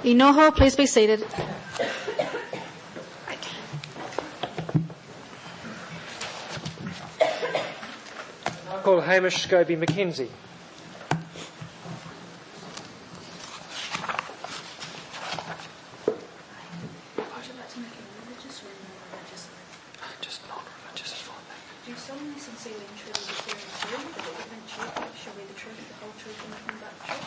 Inoho, please be seated. I call Hamish Scobie Mackenzie. Just non-religious is fine. Do you solemnly, sincerely and truly declare and affirm that what you think truth shall be the truth, the whole truth, and nothing but the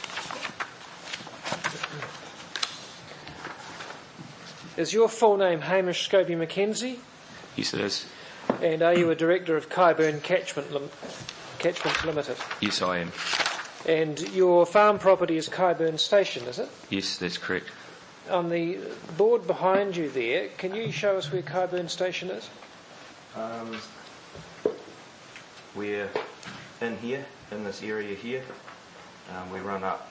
truth? Is your full name Hamish Scobie Mackenzie? Yes, it is. And are you a director of Kyburn Catchment Limited? Yes, I am. And your farm property is Kyburn Station, is it? Yes, that's correct. On the board behind you there, can you show us where Kyburn Station is? We're in here, in this area here. We run up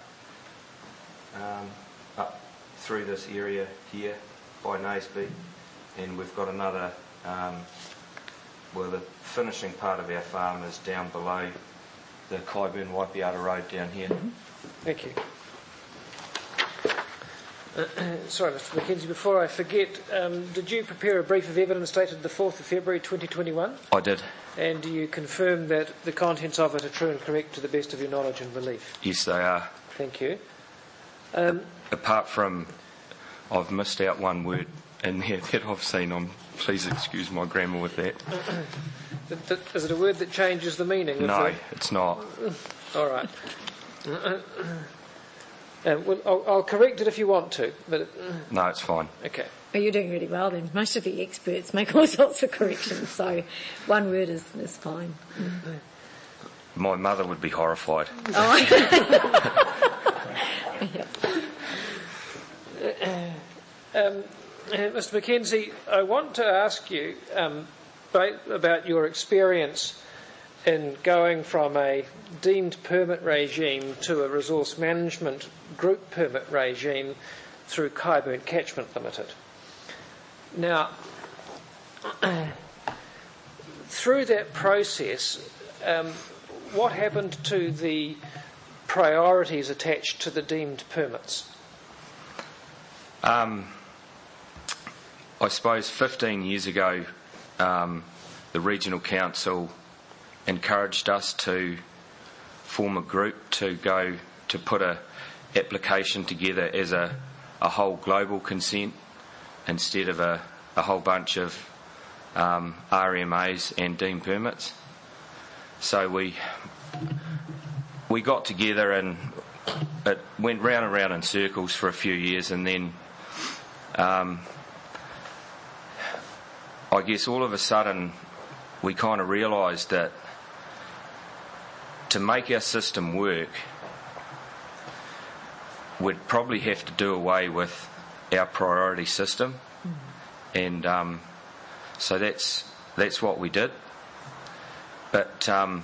through this area here by Naseby, and we've got another, the finishing part of our farm is down below the Kyburn Waipiata Road down here. Thank you. Sorry, Mr. Mackenzie, before I forget, did you prepare a brief of evidence dated the 4th of February 2021? I did. And do you confirm that the contents of it are true and correct to the best of your knowledge and belief? Yes, they are. Thank you. Apart from, I've missed out one word in there that I've seen. Please excuse my grammar with that. Is it a word that changes the meaning? No, it's not. All right. Well, I'll correct it if you want to, but... No, it's fine. Okay. Oh, you're doing really well then. Most of the experts make all sorts of corrections, so one word is fine. My mother would be horrified. Oh. Mr. Mackenzie, I want to ask you about your experience in going from a deemed permit regime to a resource management group permit regime through Kyburn Catchment Limited. Now, through that process, what happened to the priorities attached to the deemed permits? I suppose 15 years ago, the Regional Council encouraged us to form a group to go to put a application together as a whole global consent instead of a whole bunch of RMAs and deemed permits. So we got together and it went round and round in circles for a few years, and then I guess all of a sudden we kind of realised that to make our system work, we'd probably have to do away with our priority system, and so that's what we did. But to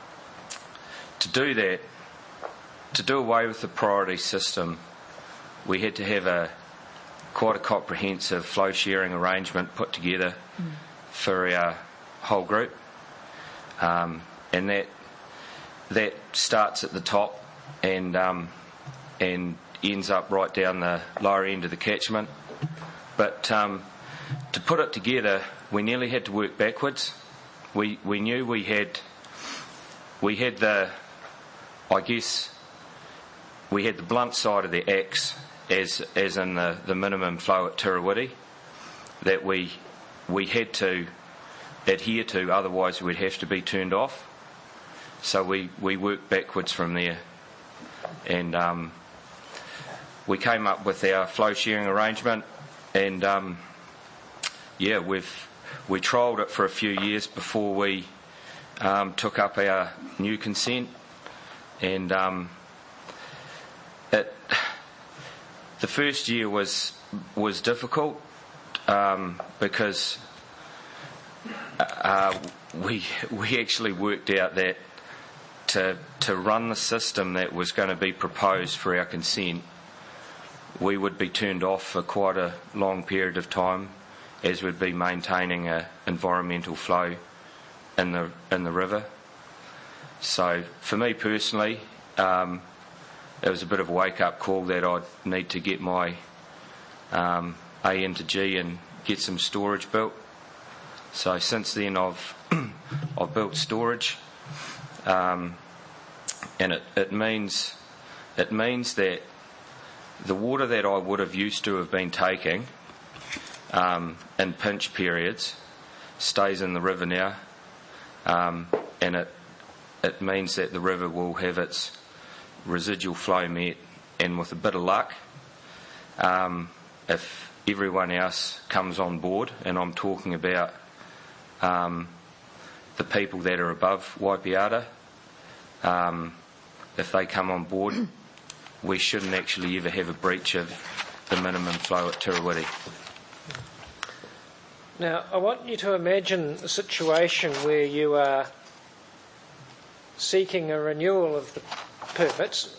do that, to do away with the priority system, we had to have quite a comprehensive flow sharing arrangement put together for our whole group, and that starts at the top and ends up right down the lower end of the catchment. But to put it together, we nearly had to work backwards. We knew we had the blunt side of the axe, as in the minimum flow at Tirawiti, that we had to adhere to, otherwise we'd have to be turned off. So we worked backwards from there, and we came up with our flow sharing arrangement, and we trialled it for a few years before we took up our new consent, and the first year was difficult because we actually worked out that to run the system that was going to be proposed for our consent, we would be turned off for quite a long period of time, as we'd be maintaining an environmental flow in the river. So for me personally, it was a bit of a wake-up call that I'd need to get my A into G and get some storage built. So since then I've built storage, and it means that the water that I would have used to have been taking in pinch periods stays in the river now, and it means that the river will have its residual flow met, and with a bit of luck, if everyone else comes on board, and I'm talking about the people that are above Waipiata, if they come on board, we shouldn't actually ever have a breach of the minimum flow at Tirrawiri. Now, I want you to imagine a situation where you are seeking a renewal of the permits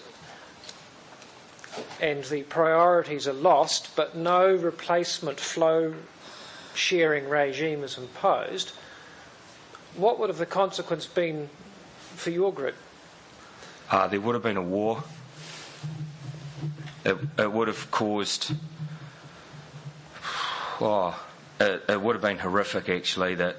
and the priorities are lost, but no replacement flow sharing regime is imposed. What would have the consequence been for your group? There would have been a war. It would have caused... it would have been horrific, actually, that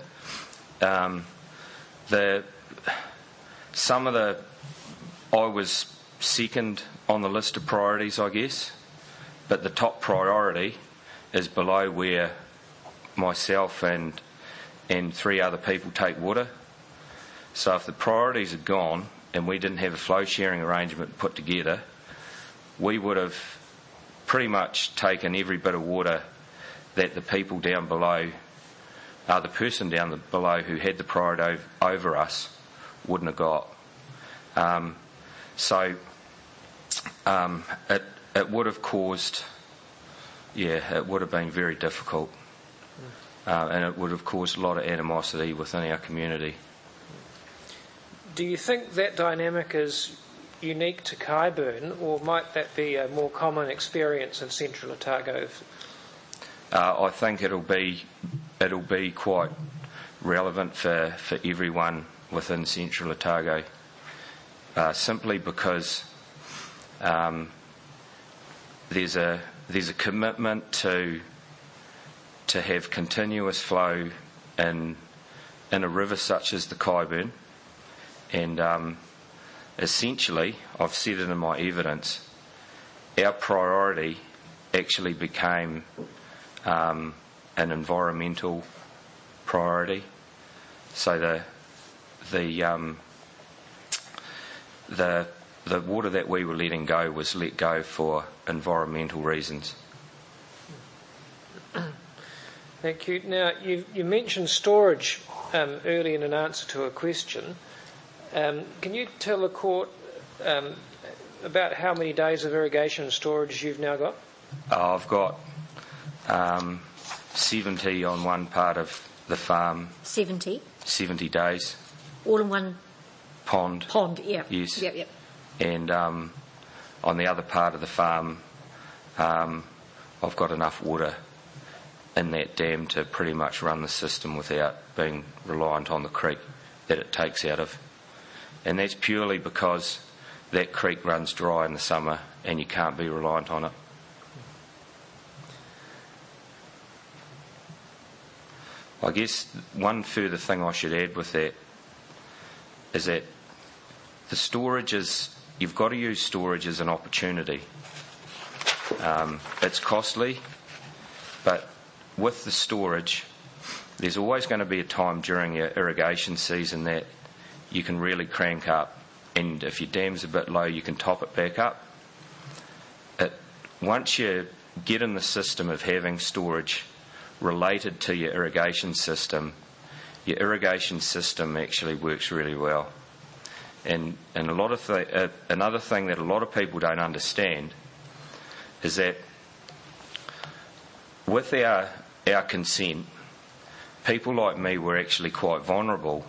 I was second on the list of priorities, I guess, but the top priority is below where myself and 3 other people take water. So if the priorities had gone and we didn't have a flow sharing arrangement put together, we would have pretty much taken every bit of water that the people down below, the person down below who had the priority over us, wouldn't have got. It would have caused, it would have been very difficult, and it would have caused a lot of animosity within our community. Do you think that dynamic is unique to Kyburn, or might that be a more common experience in Central Otago? I think it'll be quite relevant for everyone within Central Otago, simply because there's a commitment to have continuous flow in a river such as the Kyburn, and essentially, I've said it in my evidence, our priority actually became an environmental priority. So the water that we were letting go was let go for environmental reasons. Thank you. Now, you mentioned storage early in an answer to a question. Can you tell the court about how many days of irrigation storage you've now got? I've got 70 on one part of the farm. 70? 70 days. All in one pond? Pond, yeah. Yes. Yep. And on the other part of the farm, I've got enough water in that dam to pretty much run the system without being reliant on the creek that it takes out of. And that's purely because that creek runs dry in the summer and you can't be reliant on it. I guess one further thing I should add with that is that the storage you've got to use storage as an opportunity. It's costly, but with the storage, there's always going to be a time during your irrigation season that you can really crank up, and if your dam's a bit low, you can top it back up. Once you get in the system of having storage related to your irrigation system actually works really well. And another thing that a lot of people don't understand is that with our consent, people like me were actually quite vulnerable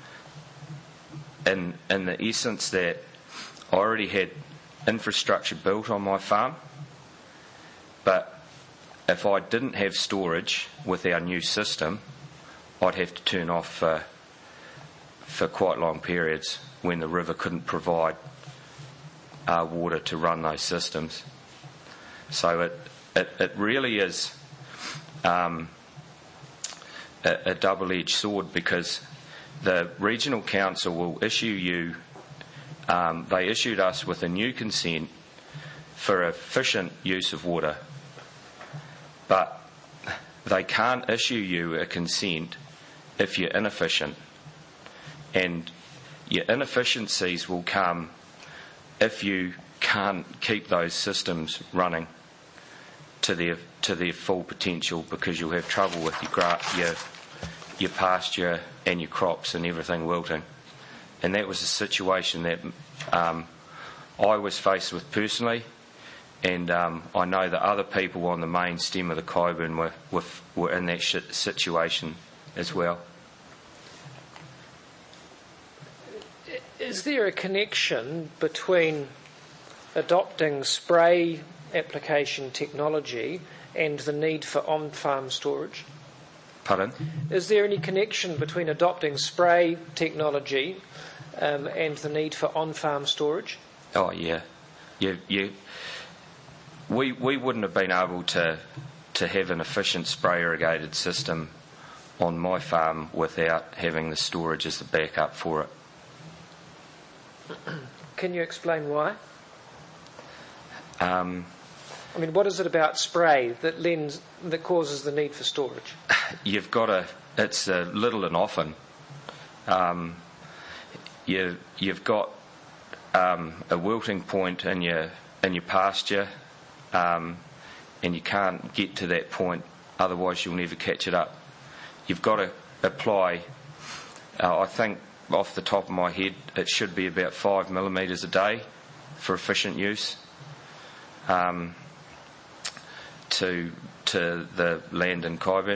in the essence that I already had infrastructure built on my farm, but if I didn't have storage with our new system, I'd have to turn off for quite long periods when the river couldn't provide water to run those systems. So it really is a double-edged sword, because the regional council will issue you, they issued us with a new consent for efficient use of water, but they can't issue you a consent if you're inefficient, and your inefficiencies will come if you can't keep those systems running to their full potential, because you'll have trouble with your pasture and your crops and everything wilting. And that was a situation that I was faced with personally, and I know that other people on the main stem of the Kyburn were in that situation as well. Is there a connection between adopting spray application technology and the need for on-farm storage? Pardon? Is there any connection between adopting spray technology and the need for on-farm storage? Oh, yeah. We wouldn't have been able to have an efficient spray irrigated system on my farm without having the storage as the backup for it. Can you explain why? I mean, what is it about spray that causes the need for storage? It's little and often. You've got a wilting point in your pasture, and you can't get to that point, otherwise you'll never catch it up. You've got to apply, I think off the top of my head, it should be about 5 millimetres a day for efficient use to the land in Kyburn.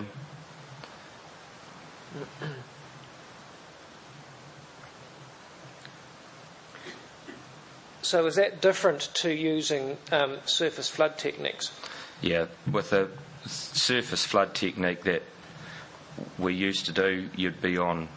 So is that different to using surface flood techniques? Yeah, with the surface flood technique that we used to do, you'd be on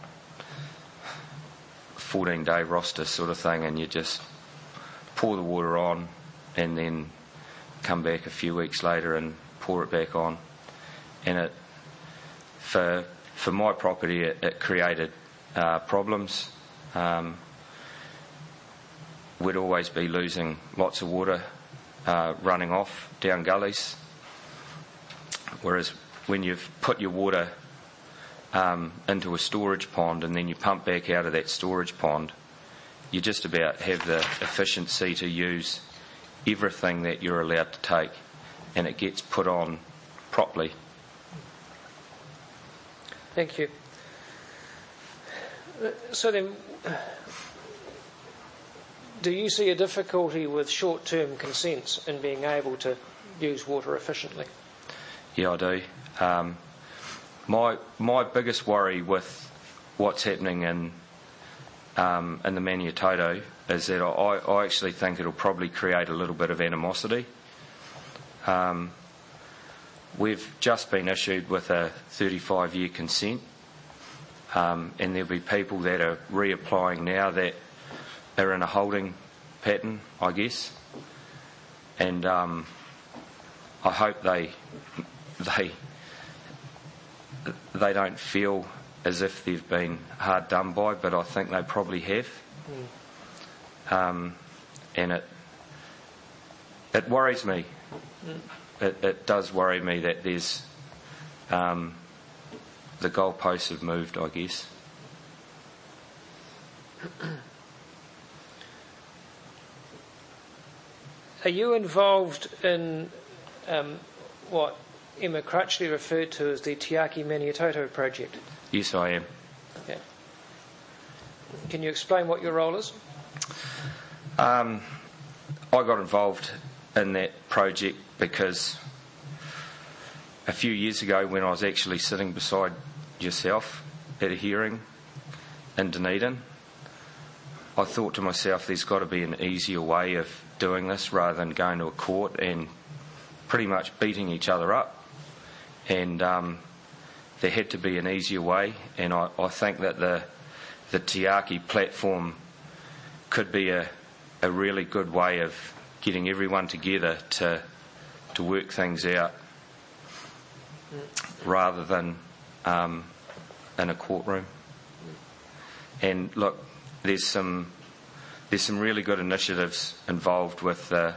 14-day roster sort of thing, and you just pour the water on and then come back a few weeks later and pour it back on. And for my property, it created problems. We'd always be losing lots of water running off down gullies, whereas when you've put your water into a storage pond and then you pump back out of that storage pond, you just about have the efficiency to use everything that you're allowed to take, and it gets put on properly. Thank you. So then, do you see a difficulty with short-term consents in being able to use water efficiently? Yeah, I do. My biggest worry with what's happening in the Maniototo is that I actually think it'll probably create a little bit of animosity. We've just been issued with a 35-year consent, and there'll be people that are reapplying now that are in a holding pattern, I guess, and I hope they don't feel as if they've been hard done by, but I think they probably have. And it worries me. It does worry me that there's the goalposts have moved, I guess. Are you involved in what Emma Crutchley referred to as the Te Aki Maniototo project? Yes, I am. Okay. Can you explain what your role is? I got involved in that project because a few years ago, when I was actually sitting beside yourself at a hearing in Dunedin, I thought to myself, there's got to be an easier way of doing this rather than going to a court and pretty much beating each other up. And there had to be an easier way, and I think that the Te Aki platform could be a a really good way of getting everyone together to work things out, rather than in a courtroom. And look, there's some really good initiatives involved with the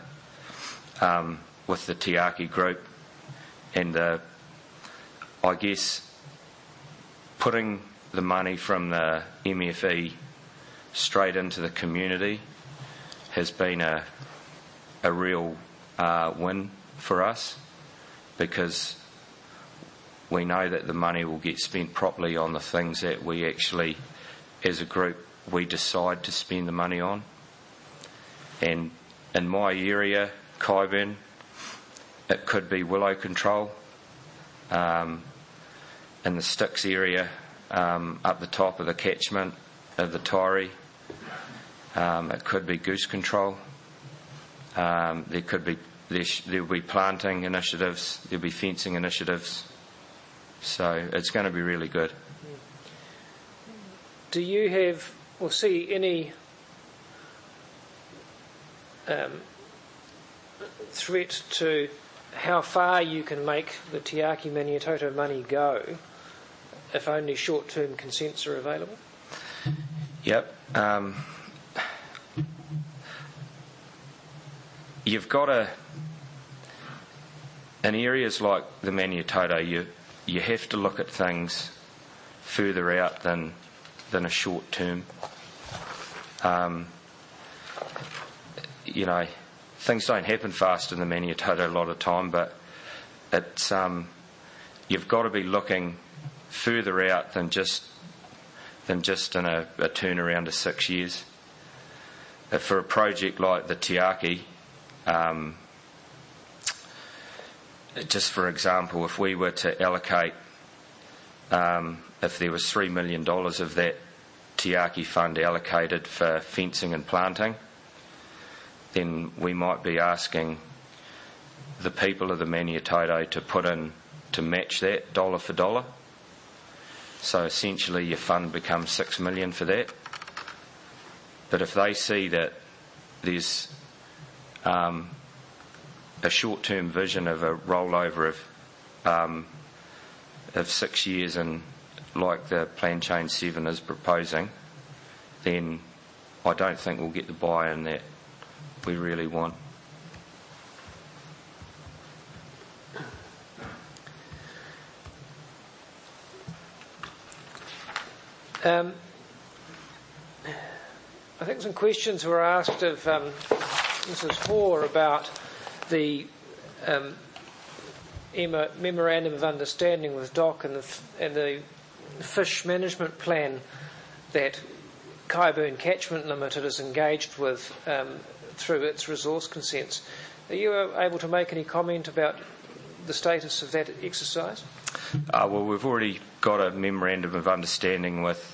Te Aki group, and I guess putting the money from the MFE straight into the community has been a real win for us, because we know that the money will get spent properly on the things that we actually, as a group, we decide to spend the money on. And in my area, Kyburn, it could be willow control. In the Sticks area, up the top of the catchment of the Tairi, it could be goose control. There'll be planting initiatives, there'll be fencing initiatives. So it's going to be really good. Do you have or see any threat to how far you can make the Te Aki Maniatoto money go if only short-term consents are available? Yep. You've got in areas like the Maniatoto, you have to look at things further out than a short term. Things don't happen fast in the Maniatoto a lot of time, but it's you've got to be looking further out than just in a turnaround of 6 years. For a project like the Te Aki, just for example, if we were to allocate, if there was $3 million of that Te Aki fund allocated for fencing and planting, then we might be asking the people of the Maniatoto to put in to match that dollar for dollar. So essentially your fund becomes $6 million for that. But if they see that there's a short-term vision of a rollover of 6 years, and like the Plan Change 7 is proposing, then I don't think we'll get the buy-in that we really want. I think some questions were asked of Mrs. Hoare about the memorandum of understanding with DOC and the fish management plan that Kyburn Catchment Limited is engaged with through its resource consents. Are you able to make any comment about the status of that exercise? Well, we've already got a memorandum of understanding with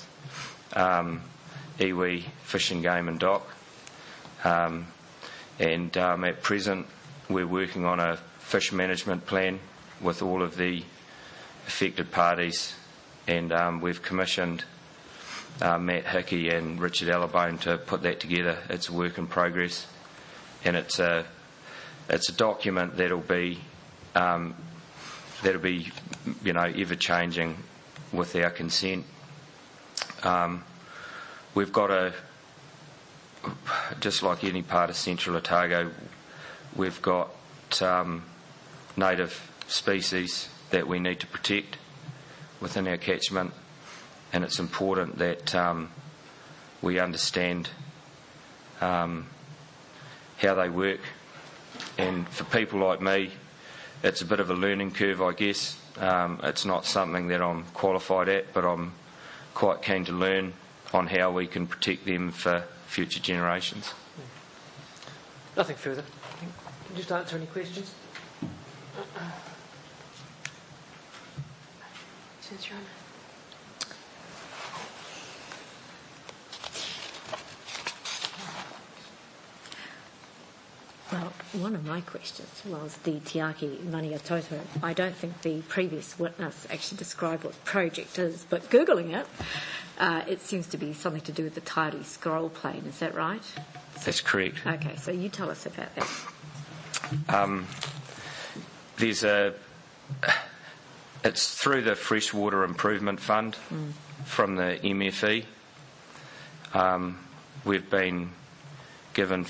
iwi, Fish and Game and DOC, and at present we're working on a fish management plan with all of the affected parties, and we've commissioned Matt Hickey and Richard Allabone to put that together. It's a work in progress, and it's a document that'll be ever changing with our consent. We've got just like any part of Central Otago, we've got native species that we need to protect within our catchment, and it's important that we understand how they work. And for people like me, it's a bit of a learning curve, I guess. It's not something that I'm qualified at, but I'm quite keen to learn on how we can protect them for future generations. Nothing further. Can you just answer any questions? Now, one of my questions was the Te Aki Maniatoto. I don't think the previous witness actually described what the project is, but Googling it, it seems to be something to do with the Tairi scroll plane. Is that right? That's correct. Okay, so you tell us about that. It's through the Freshwater Improvement Fund from the MFE. We've been given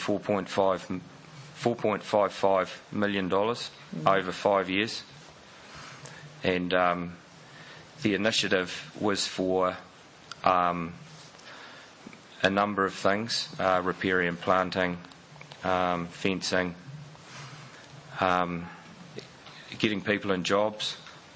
$4.55 million over 5 years. And the initiative was for a number of things, riparian planting, fencing, getting people in jobs.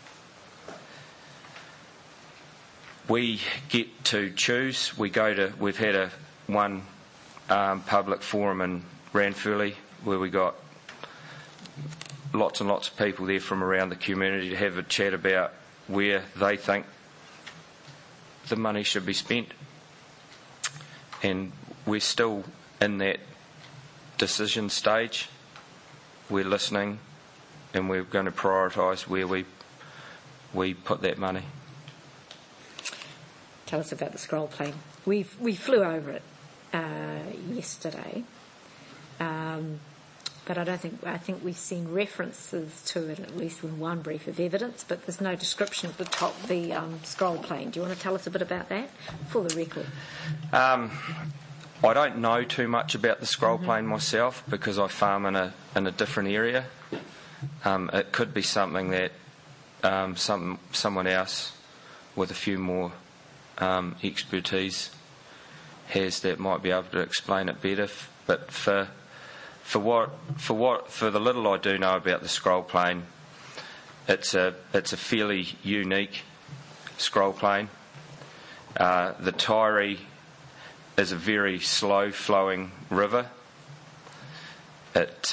We get to choose. We've had one public forum in Ranfurly where we got lots and lots of people there from around the community to have a chat about where they think the money should be spent. And we're still in that decision stage. We're listening and we're going to prioritise where we put that money. Tell us about the scroll plane. We flew over it yesterday, but I think we've seen references to it at least in one brief of evidence, but there's no description of the scroll plane. Do you want to tell us a bit about that for the record? I don't know too much about the scroll plane myself because I farm in a different area. It could be something that someone else with a few more expertise has that might be able to explain it better. But for the little I do know about the scroll plane, it's a fairly unique scroll plane. The Tairi is a very slow flowing river. It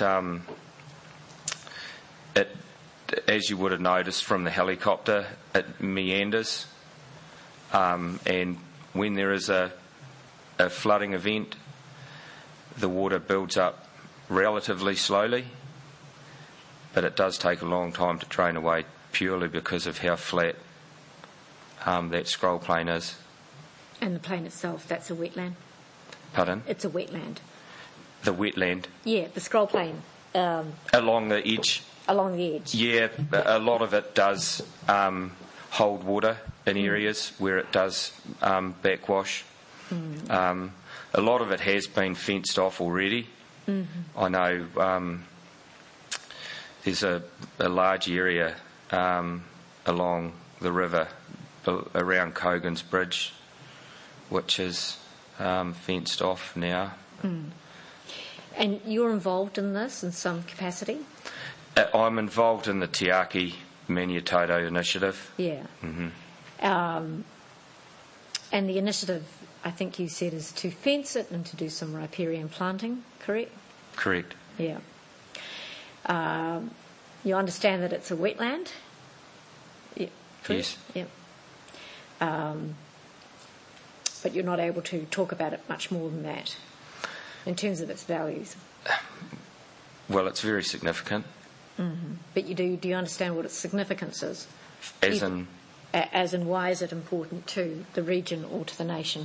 as you would have noticed from the helicopter, it meanders. And when there is a flooding event, the water builds up relatively slowly, but it does take a long time to drain away purely because of how flat that scroll plane is. And the plane itself, that's a wetland? Pardon? It's a wetland. The wetland? Yeah, the scroll plane. Along the edge? Along the edge. Yeah, a lot of it does hold water in areas where it does backwash. A lot of it has been fenced off already. I know there's a large area along the river around Cogan's Bridge which is fenced off now. And you're involved in this in some capacity? I'm involved in the Te Aki Maniatoto initiative. Yeah. And the initiative, I think you said, is to fence it and to do some riparian planting, correct? Correct. Yeah. You understand that it's a wetland? Yeah. Yes. Yeah. But you're not able to talk about it much more than that in terms of its values. Well, it's very significant. But you do you understand what its significance is? As in why is it important to the region or to the nation?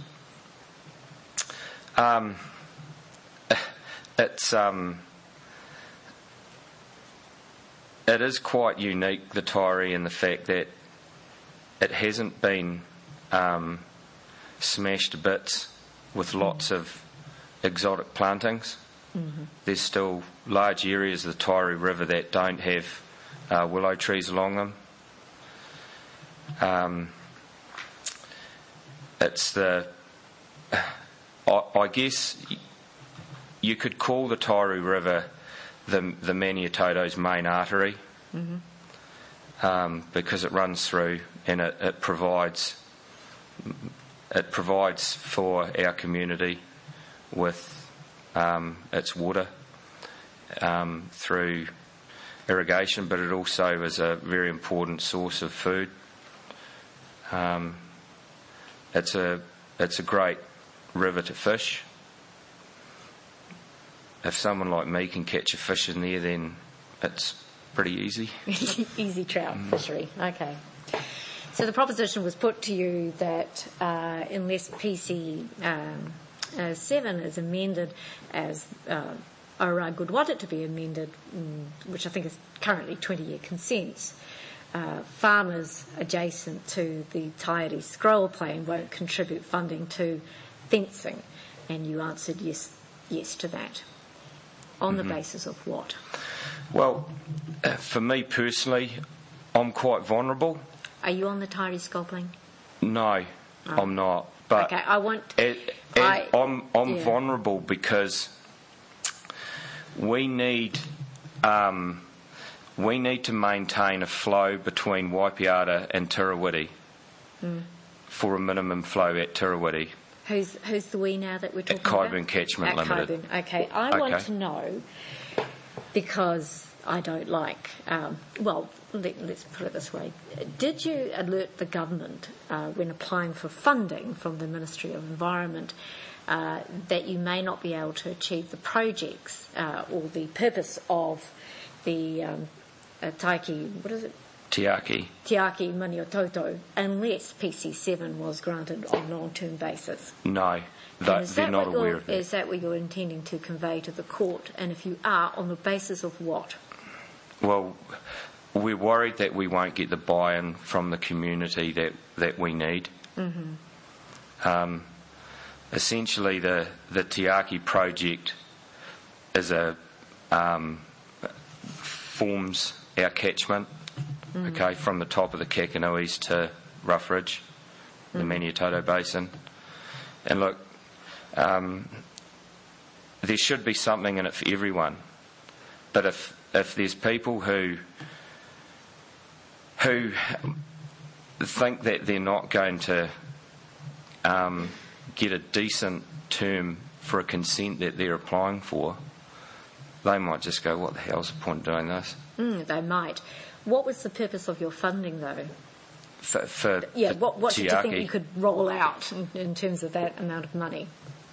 It is quite unique, the Tairi, in the fact that it hasn't been smashed to bits with lots of exotic plantings. There's still large areas of the Tairi River that don't have willow trees along them. It's I guess you could call the Tairi River the Maniatoto's main artery, because it runs through and it provides for our community with its water through irrigation, but it also is a very important source of food. It's a great river to fish. if someone like me can catch a fish in there, then it's pretty easy. Easy trout fishery. Okay. So the proposition was put to you that unless PC 7 is amended as Ora Good want it to be amended, which I think is currently 20-year consents, farmers adjacent to the Taieri scroll plain won't contribute funding to fencing. And you answered yes to that. On the basis of what? Well, for me personally, I'm quite vulnerable. Are you on the Taieri scroll plain? No, I'm not. But okay, I want. I'm vulnerable because we need to maintain a flow between Waipiata and Tirawiri for a minimum flow at Tirawiri. Who's the we now that we're talking at about? Kaiburn Catchment at Limited. Kaiburn. Okay, I want to know, because I don't like, let's put it this way. Did you alert the government when applying for funding from the Ministry of Environment that you may not be able to achieve the projects or the purpose of the Tiaki Maniototo unless PC7 was granted on a long-term basis? No, they're not aware of that. Is that what you're intending to convey to the court? And if you are, on the basis of what? Well, we're worried that we won't get the buy-in from the community that we need. Essentially, the Tiaki project is forms our catchment, okay, from the top of the Kakanuis to Roughridge, the Maniototo Basin. And look, there should be something in it for everyone. But if there's people who think that they're not going to get a decent term for a consent that they're applying for, they might just go, what the hell's the point of doing this? They might. What was the purpose of your funding, though? For what did you Tiaki, think you could roll out in terms of that amount of money?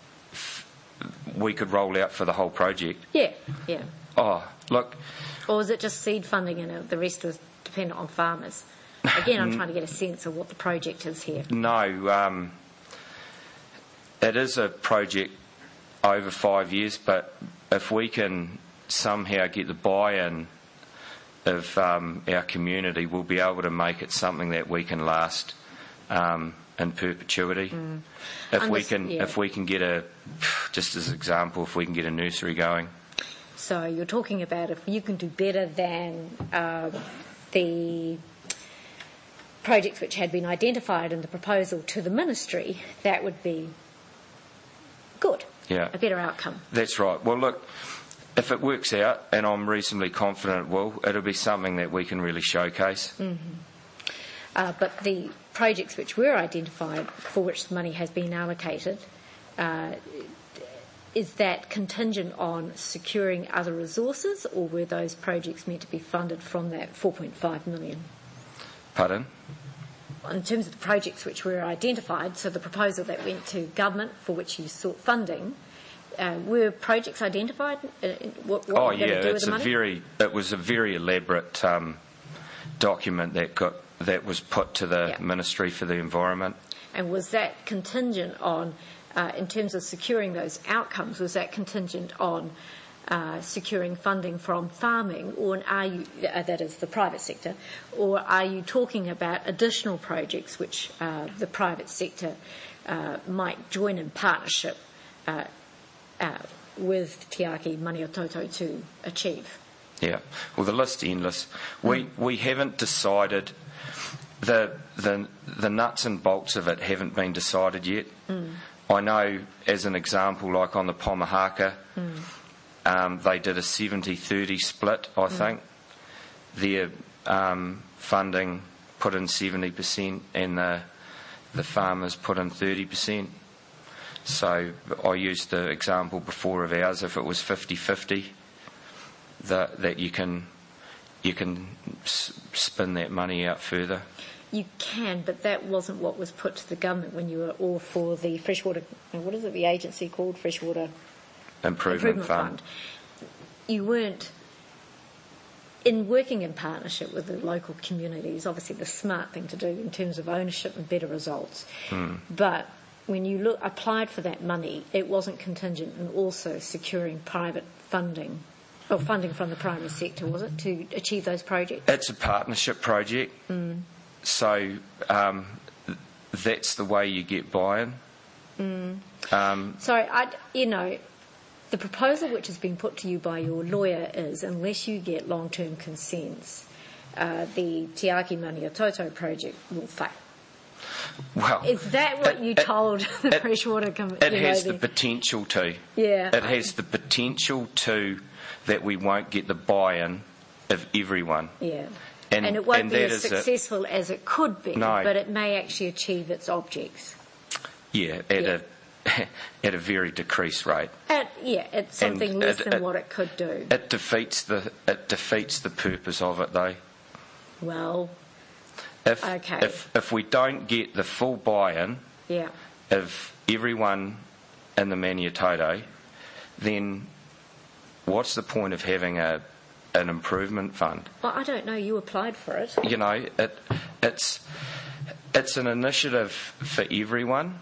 We could roll out for the whole project. Yeah. Oh, look. Or was it just seed funding and the rest was dependent on farmers? Again, I'm trying to get a sense of what the project is here. No, it is a project over 5 years, but if we can somehow get the buy-in of our community, we'll be able to make it something that we can last in perpetuity. If we can get just as an example, if we can get a nursery going. So you're talking about if you can do better than the projects which had been identified in the proposal to the ministry, that would be good. Yeah. A better outcome. That's right. Well, look, if it works out, and I'm reasonably confident it will, it'll be something that we can really showcase. But the projects which were identified for which the money has been allocated, is that contingent on securing other resources, or were those projects meant to be funded from that 4.5 million? Pardon? In terms of the projects which were identified, so the proposal that went to government for which you sought funding, were projects identified? What were you going to do with the money? It was a very elaborate document that was put to the Ministry for the Environment. And was that contingent on, in terms of securing those outcomes, was that contingent on securing funding from farming, or are you, that is the private sector, or are you talking about additional projects which the private sector might join in partnership with Tiaki Maniototo to achieve? Yeah, well, the list's endless. We haven't decided. The nuts and bolts of it haven't been decided yet. I know, as an example, like on the Pomahaka, they did a 70-30 split, I think. Their funding put in 70% and the farmers put in 30%. So I used the example before of ours. If it was 50-50, that you can spin that money out further. You can, but that wasn't what was put to the government when you were all for the freshwater. What is it? The agency called Freshwater Improvement Fund. You weren't, in working in partnership with the local communities, obviously the smart thing to do in terms of ownership and better results. But when you applied for that money, it wasn't contingent on also securing private funding, or funding from the primary sector, was it, to achieve those projects? It's a partnership project, so that's the way you get buy-in. The proposal which has been put to you by your lawyer is, unless you get long-term consents, the Te Aki Maniatoto project will fail. Well, is that what you told the Freshwater Committee? It has the potential to. Yeah. It has the potential to that we won't get the buy-in of everyone. Yeah. And it won't be as successful as it could be, no. But it may actually achieve its objects. Yeah, at a very decreased rate. It's something less than what it could do. It defeats the purpose of it, though. Well, if we don't get the full buy-in of everyone in the Maniatoto, then what's the point of having an improvement fund? Well, I don't know. You applied for it. You know, it's an initiative for everyone.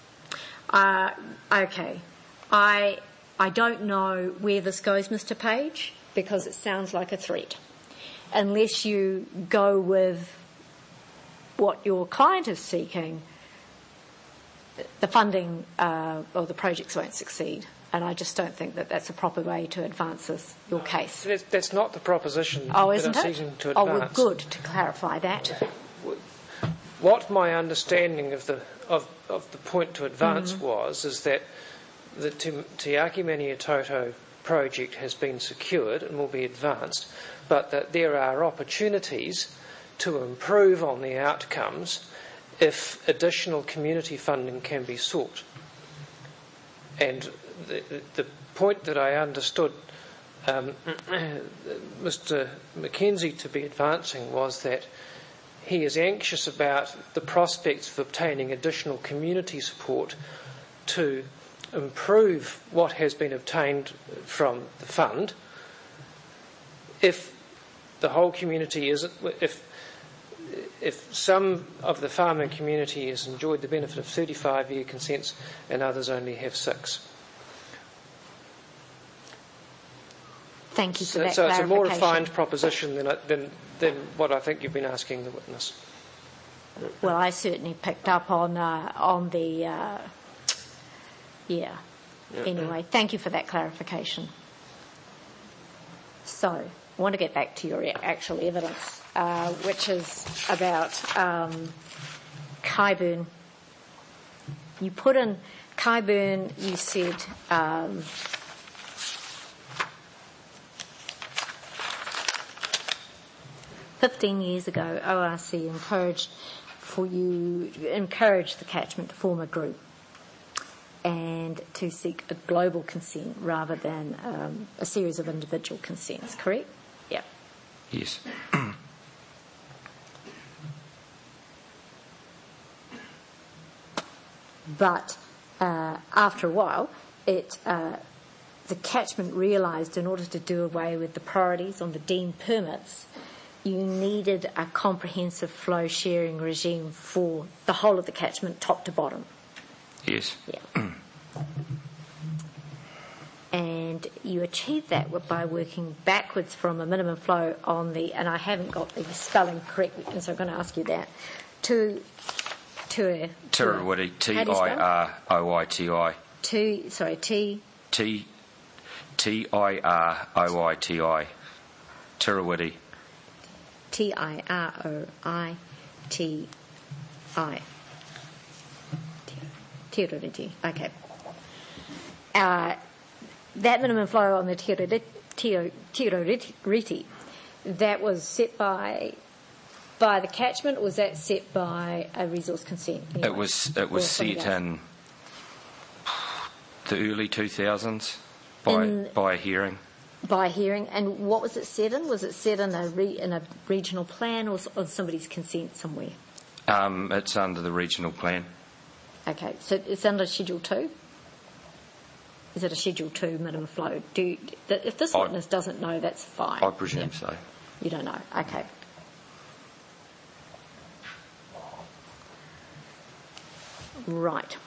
Okay. I don't know where this goes, Mr. Page, because it sounds like a threat. Unless you go with what your client is seeking, the funding or the projects won't succeed. And I just don't think that that's a proper way to advance your case. That's not the proposition that I'm seeking to advance. Oh, well, good to clarify that. What my understanding of the point to advance is that the Te Aki Maniatoto project has been secured and will be advanced, but that there are opportunities to improve on the outcomes if additional community funding can be sought. And the point that I understood Mr. Mackenzie to be advancing was that he is anxious about the prospects of obtaining additional community support to improve what has been obtained from the fund if the whole community isn't, if some of the farming community has enjoyed the benefit of 35-year consents and others only have 6. Thank you for that so clarification. It's a more refined proposition than what I think you've been asking the witness. Well, I certainly picked up on the Anyway, thank you for that clarification. So, I want to get back to your actual evidence, which is about Kyburn. You put in Kyburn, you said 15 years ago, ORC encouraged the catchment to form a group and to seek a global consent rather than a series of individual consents, correct? Yeah. Yes. But after a while, the catchment realised in order to do away with the priorities on the deemed permits, you needed a comprehensive flow sharing regime for the whole of the catchment, top to bottom. Yes. Yeah. And you achieved that by working backwards from a minimum flow on the, and I haven't got the spelling correct, and so I'm going to ask you that, Tiroiti, T-I-R-O-I-T-I. T-I-R-O-I-T-I. Tiroiti. T-I-R-O-I-T-I. Tiroiti, okay. That minimum flow on the Tiroiti, that was set by the catchment, or was that set by a resource consent? Anyway? It was set in the early 2000s by a hearing. By hearing, and what was it set in? Was it set in a regional plan or on somebody's consent somewhere? It's under the regional plan. Okay, so it's under Schedule 2? Is it a Schedule 2 minimum flow? If this witness doesn't know, that's fine. I presume so. You don't know. Okay. Right.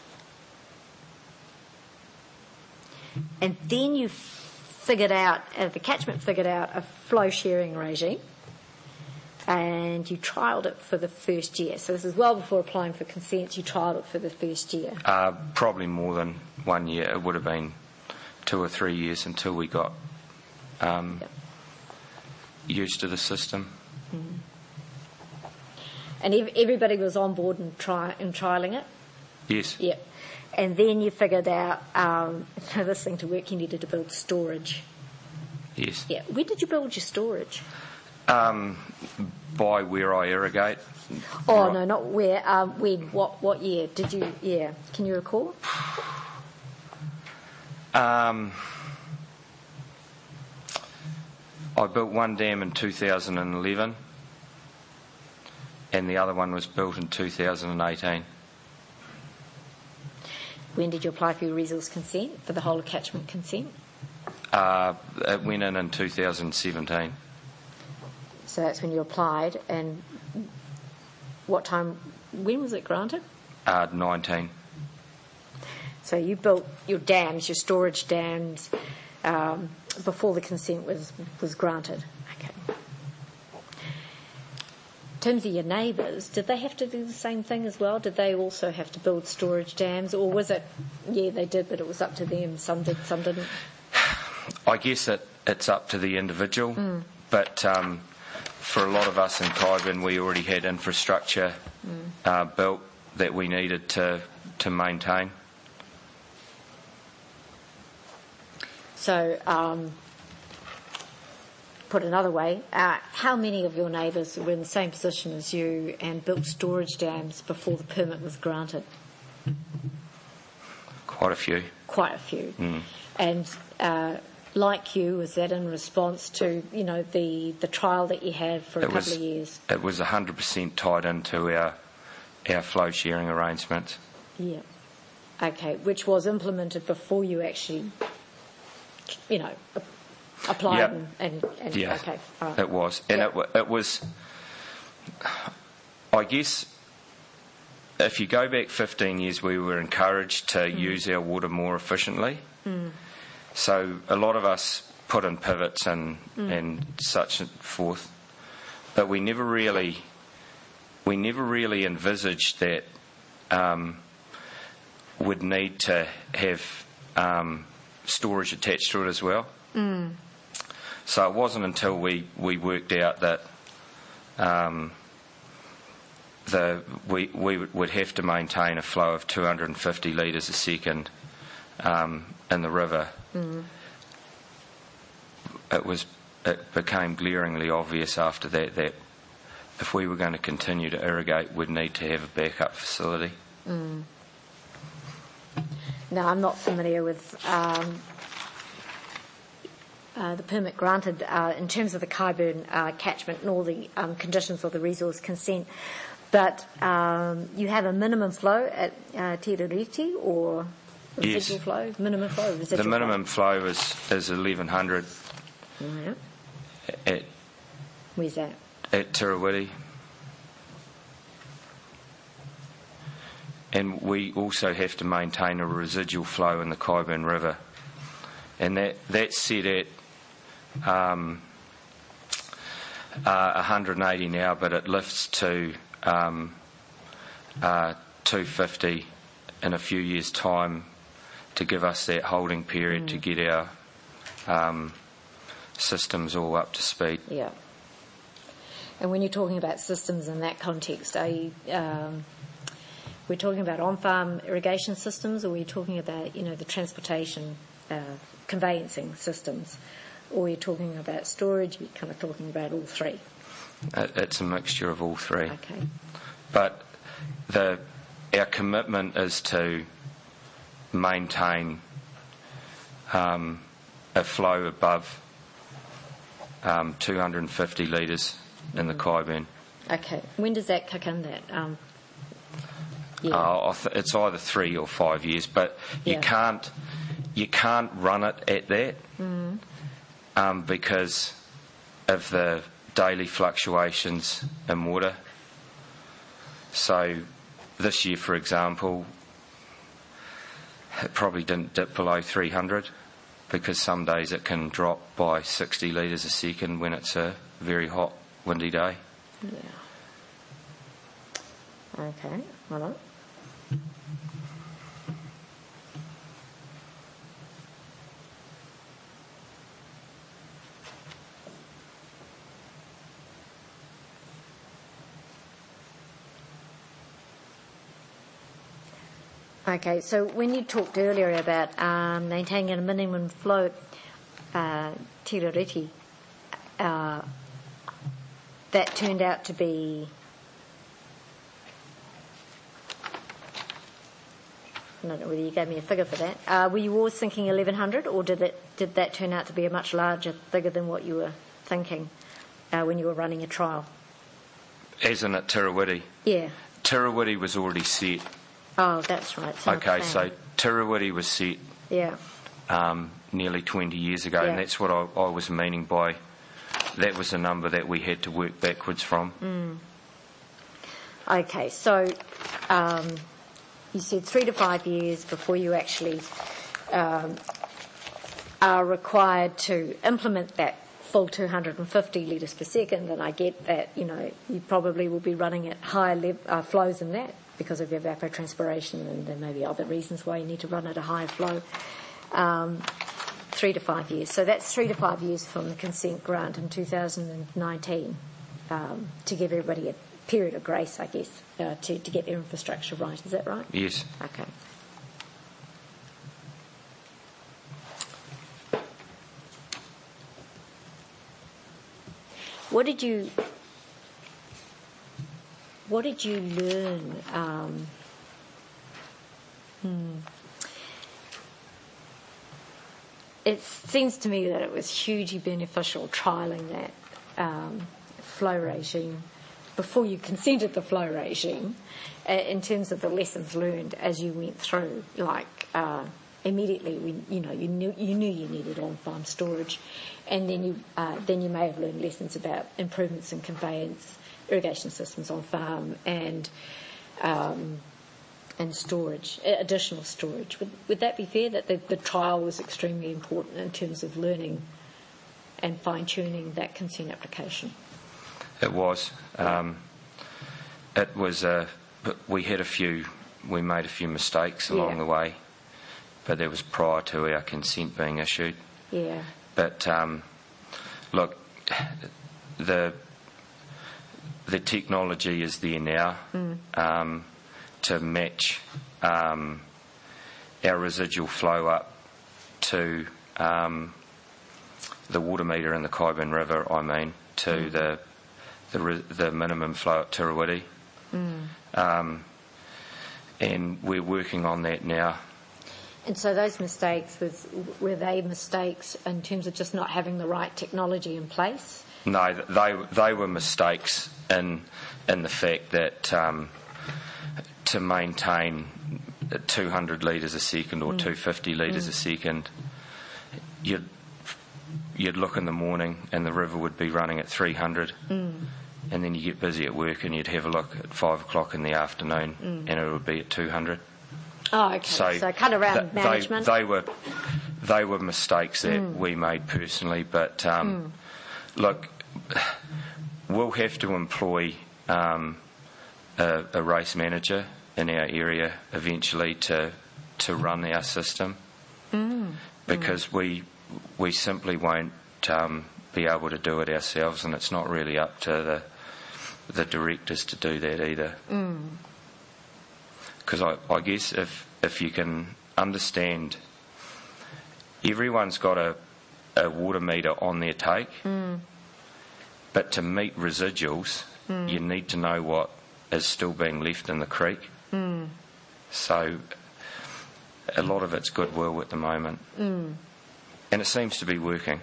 And then you figured out, the catchment figured out a flow sharing regime, and you trialled it for the first year. So this is well before applying for consent. You trialled it for the first year. Probably more than 1 year. It would have been 2 or 3 years until we got used to the system. Mm. And everybody was on board and trialling it? Yes. Yep. And then you figured out, for this thing to work, you needed to build storage. Yes. Yeah. Where did you build your storage? By where I irrigate. Oh, right. no, not where. When? What year did you? Yeah. Can you recall? I built one dam in 2011, and the other one was built in 2018. When did you apply for your resource consent, for the whole of catchment consent? It went in 2017. So that's when you applied, and what time, when was it granted? 19. So you built your dams, your storage dams, before the consent was granted. Okay. In terms of your neighbours, did they have to do the same thing as well? Did they also have to build storage dams, or was it, yeah, they did, but it was up to them, some did, some didn't? I guess it's up to the individual, but for a lot of us in Kaiburn, we already had infrastructure built that we needed to maintain. So, put another way, how many of your neighbours were in the same position as you and built storage dams before the permit was granted? Quite a few. Quite a few. And like you, was that in response to, the trial that you had for a couple of years? It was 100% tied into our flow sharing arrangements. Yeah. Okay, which was implemented before you actually, applied. Yep. and yeah, okay, all right. It was, and it was. I guess if you go back 15 years, we were encouraged to use our water more efficiently. So a lot of us put in pivots and such forth, but we never really envisaged that would need to have storage attached to it as well. So it wasn't until we worked out that we would have to maintain a flow of 250 litres a second in the river. It became glaringly obvious after that if we were going to continue to irrigate, we'd need to have a backup facility. Now, I'm not familiar with the permit granted in terms of the Kaiburn catchment and all the conditions of the resource consent, but you have a minimum flow at Te Rereti, or residual flow? Minimum flow, residual The minimum flow is 1,100. Yeah. Where's that? At Tirawiri. And we also have to maintain a residual flow in the Kaiburn River. And that's set at 180 now, but it lifts to 250 in a few years' time to give us that holding period to get our systems all up to speed. Yeah. And when you're talking about systems in that context, are you, we're talking about on-farm irrigation systems, or are you talking about, the transportation, conveyancing systems, or are you talking about storage? You're kind of talking about all three. It's a mixture of all three. Okay. But our commitment is to maintain a flow above 250 litres in the Kaiburn. Okay. When does that kick in, that? It's either 3 or 5 years, but you can't you can't run it at that because of the daily fluctuations in water. So this year, for example, it probably didn't dip below 300 because some days it can drop by 60 litres a second when it's a very hot, windy day. Yeah. Okay, hold on. Okay, so when you talked earlier about maintaining a minimum flow, Tirareti, that turned out to be, I don't know whether you gave me a figure for that. Were you always thinking 1,100, or did that turn out to be a much larger figure than what you were thinking when you were running a trial? As in at Tirrawiti? Yeah. Tirrawiti was already set. Oh, that's right. Okay, so Tirrawiti was set nearly 20 years ago, and that's what I was meaning by that was a number that we had to work backwards from. Okay, so you said 3 to 5 years before you actually are required to implement that full 250 litres per second, and I get that, you probably will be running at higher flows than that because of evapotranspiration, and there may be other reasons why you need to run at a higher flow. 3 to 5 years. So that's 3 to 5 years from the consent grant in 2019 to give everybody a period of grace, I guess, to get their infrastructure right. Is that right? Yes. Okay. What did you learn? It seems to me that it was hugely beneficial trialling that flow regime before you consented the flow regime, in terms of the lessons learned as you went through. Like immediately, you knew you needed on-farm storage, and then you may have learned lessons about improvements in conveyance, irrigation systems on farm, and storage, additional storage. Would that be fair, that the trial was extremely important in terms of learning and fine-tuning that consent application? It was. We made a few mistakes along the way, but that was prior to our consent being issued. Yeah. But look, the technology is there now to match our residual flow up to the water meter in the Kaiburn River, to the minimum flow at Tirrawiti. And we're working on that now. And so those mistakes, were they mistakes in terms of just not having the right technology in place? No, they were mistakes in the fact that to maintain 200 litres a second or 250 litres a second, you'd look in the morning and the river would be running at 300, and then you get busy at work and you'd have a look at 5 o'clock in the afternoon and it would be at 200. Oh, okay. So cut around management. They were mistakes that we made personally, but look, we'll have to employ a race manager in our area eventually to run our system, because we simply won't be able to do it ourselves, and it's not really up to the directors to do that either. Because I guess if you can understand, everyone's got a water meter on their take, but to meet residuals, you need to know what is still being left in the creek. So a lot of it's goodwill at the moment, and it seems to be working.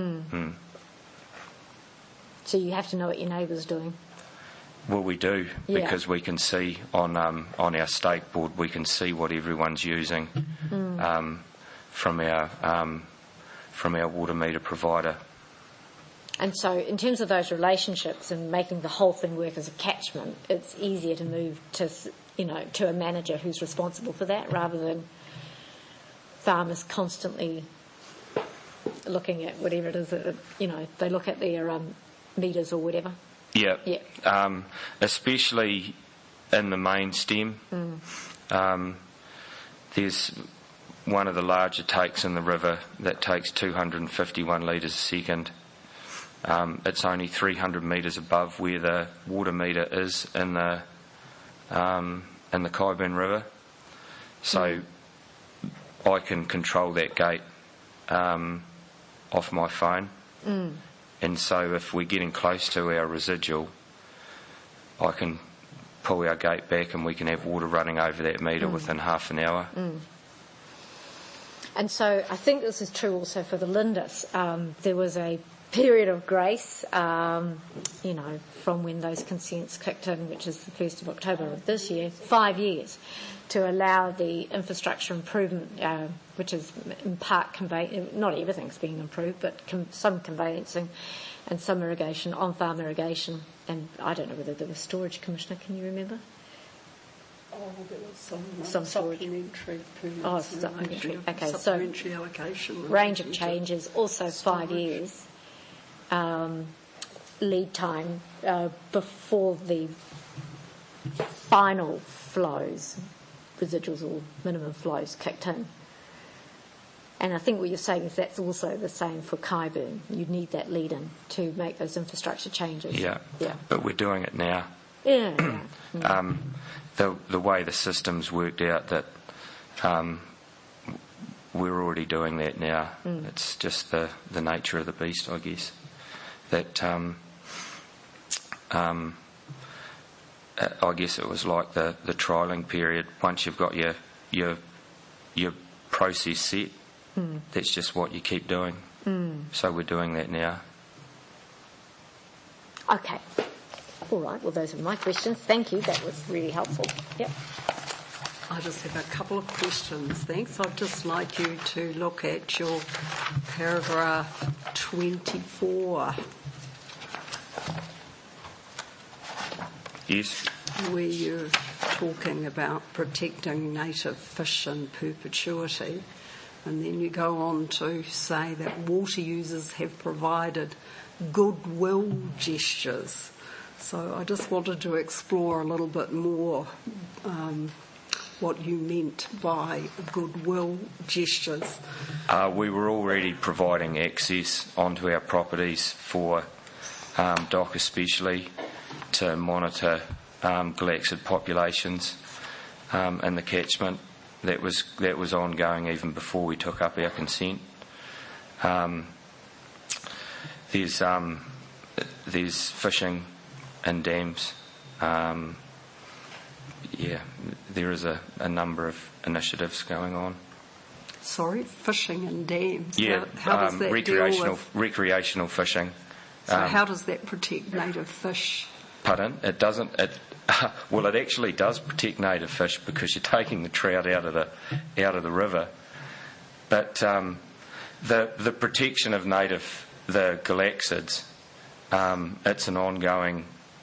So you have to know what your neighbour's doing. Well, we do, because we can see on our stake board, we can see what everyone's using from our water meter provider. And so in terms of those relationships and making the whole thing work as a catchment, it's easier to move to, to a manager who's responsible for that rather than farmers constantly looking at whatever it is that, they look at their meters or whatever. Yeah. Especially in the main stem. There's one of the larger takes in the river that takes 251 litres a second. It's only 300 metres above where the water meter is in the Kyburn River, so I can control that gate off my phone. And so if we're getting close to our residual, I can pull our gate back and we can have water running over that meter within half an hour. And so I think this is true also for the Lindis. There was a period of grace, from when those consents kicked in, which is the 1st of October of this year, 5 years, to allow the infrastructure improvement, which is in part not everything's being improved, but some conveyancing and some irrigation, on-farm irrigation. And I don't know whether there was storage, Commissioner, can you remember? Oh, there was some storage. Supplementary permits. Oh, supplementary. Okay, supplementary allocation. Range of changes, also 5 years. Lead time before the final flows, residuals or minimum flows kicked in. And I think what you're saying is that's also the same for Kyburn. You need that lead in to make those infrastructure changes. Yeah. But we're doing it now. Yeah. The way the system's worked out that we're already doing that now. It's just the nature of the beast, I guess. That I guess it was like the trialling period. Once you've got your process set, that's just what you keep doing. So we're doing that now. Okay. All right. Well, those are my questions. Thank you. That was really helpful. Yep. I just have a couple of questions, thanks. I'd just like you to look at your paragraph 24. Yes. Where you're talking about protecting native fish in perpetuity, and then you go on to say that water users have provided goodwill gestures. So I just wanted to explore a little bit more what you meant by goodwill gestures. We were already providing access onto our properties for DOC especially to monitor galaxid populations in the catchment. That was ongoing even before we took up our consent. There's fishing in dams. There is a number of initiatives going on. Sorry, fishing in dams. Yeah, how does that recreational fishing. So how does that protect native fish? Pardon? It doesn't. It actually does protect native fish because you're taking the trout out of the river. But the protection of the galaxids, it's an ongoing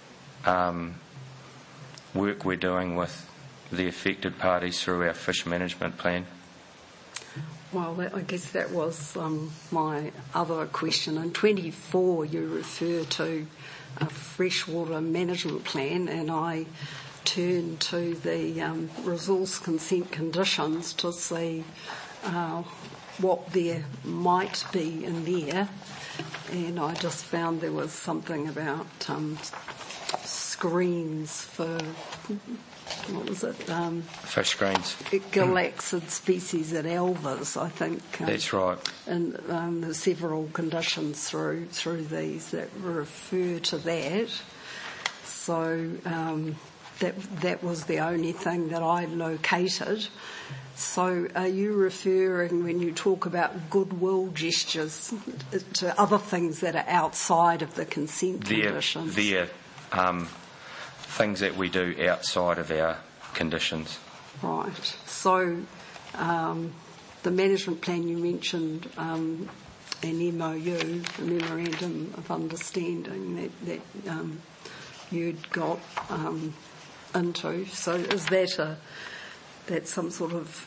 work we're doing with the affected parties through our fish management plan. Well, I guess that was my other question. In 24, you refer to a freshwater management plan, and I turned to the resource consent conditions to see what there might be in there, and I just found there was something about screens for, what was it? Fish screens. Galaxid species at Elvers, I think. That's right. And there's several conditions through these that refer to that. So that was the only thing that I located. So are you referring, when you talk about goodwill gestures, to other things that are outside of the consent conditions? They're things that we do outside of our conditions. Right. So the management plan you mentioned, an MOU, a Memorandum of Understanding that you'd got into. So is that some sort of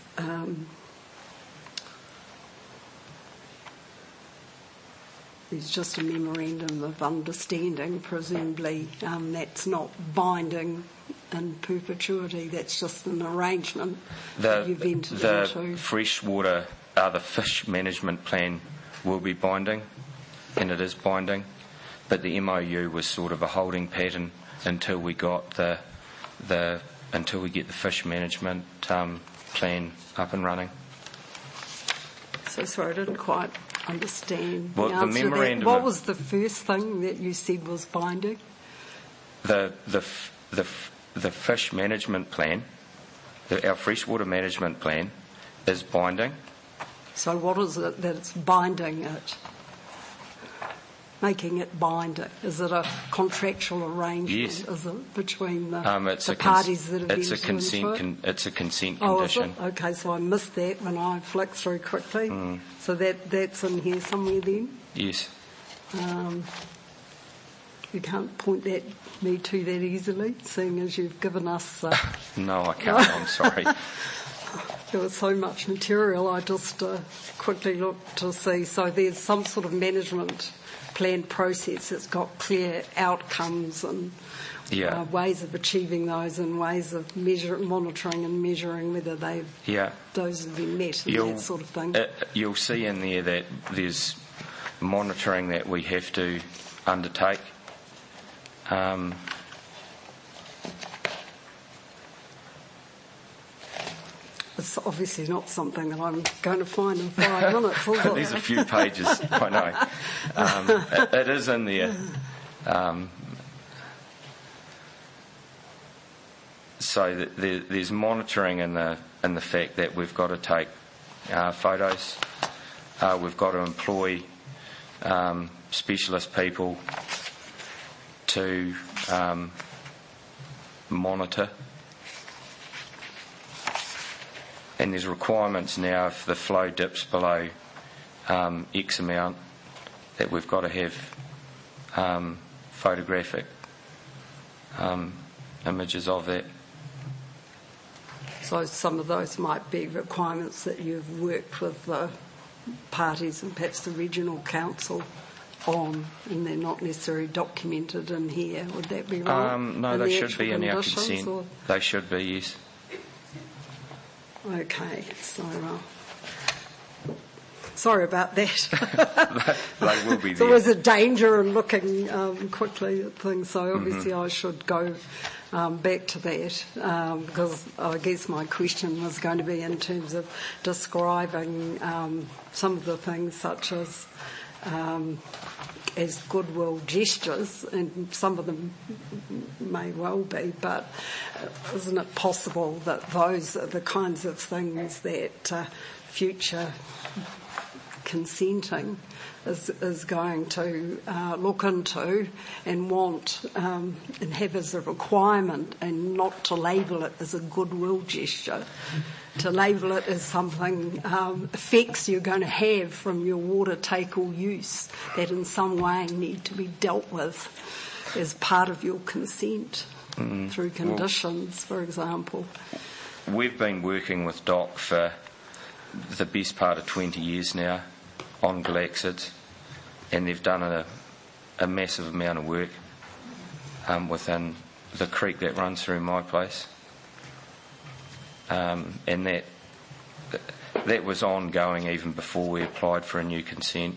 it's just a memorandum of understanding, presumably that's not binding in perpetuity, that's just an arrangement that you've entered into. The freshwater, the fish management plan will be binding, and it is binding, but the MOU was sort of a holding pattern until we got until we get the fish management plan up and running. So sorry, I didn't quite understand Well, the answer the to memorandum that. What of- was the first thing that you said was binding? The fish management plan, our freshwater management plan, is binding. So what is it that it's binding it? Making it binding? Is it a contractual arrangement? Yes. Is it between the It's parties that have it's a entered into it? it's a consent Oh, is condition. it? Okay, so I missed that when I flicked through quickly. So that's in here somewhere then? Yes. You can't point me to that easily, seeing as you've given us... No, I can't. I'm sorry. There was so much material, I just quickly looked to see. So there's some sort of management plan process that's got clear outcomes and Yeah. ways of achieving those and ways of monitoring and measuring whether Yeah. those have been met and that sort of thing. You'll see in there that there's monitoring that we have to undertake. It's obviously not something that I'm going to find in 5 minutes, is it? There's a few pages, I know. It is in there. So there's monitoring in the fact that we've got to take photos, we've got to employ specialist people to monitor. And there's requirements now if the flow dips below X amount that we've got to have photographic images of that. So some of those might be requirements that you've worked with the parties and perhaps the regional council on, and they're not necessarily documented in here. Would that be right? No, In they the should actual be in our conditions, consent. or- They should be, yes. Okay, so sorry about that. They will be There's there. always a danger in looking quickly at things, so obviously I should go back to that because I guess my question was going to be in terms of describing some of the things such as goodwill gestures, and some of them may well be, but isn't it possible that those are the kinds of things that future consenting is going to look into and want and have as a requirement, and not to label it as a goodwill gesture, to label it as something effects you're going to have from your water take or use that in some way need to be dealt with as part of your consent through conditions, for example. We've been working with DOC for the best part of 20 years now on Galaxids, and they've done a massive amount of work within the creek that runs through my place. And that was ongoing even before we applied for a new consent.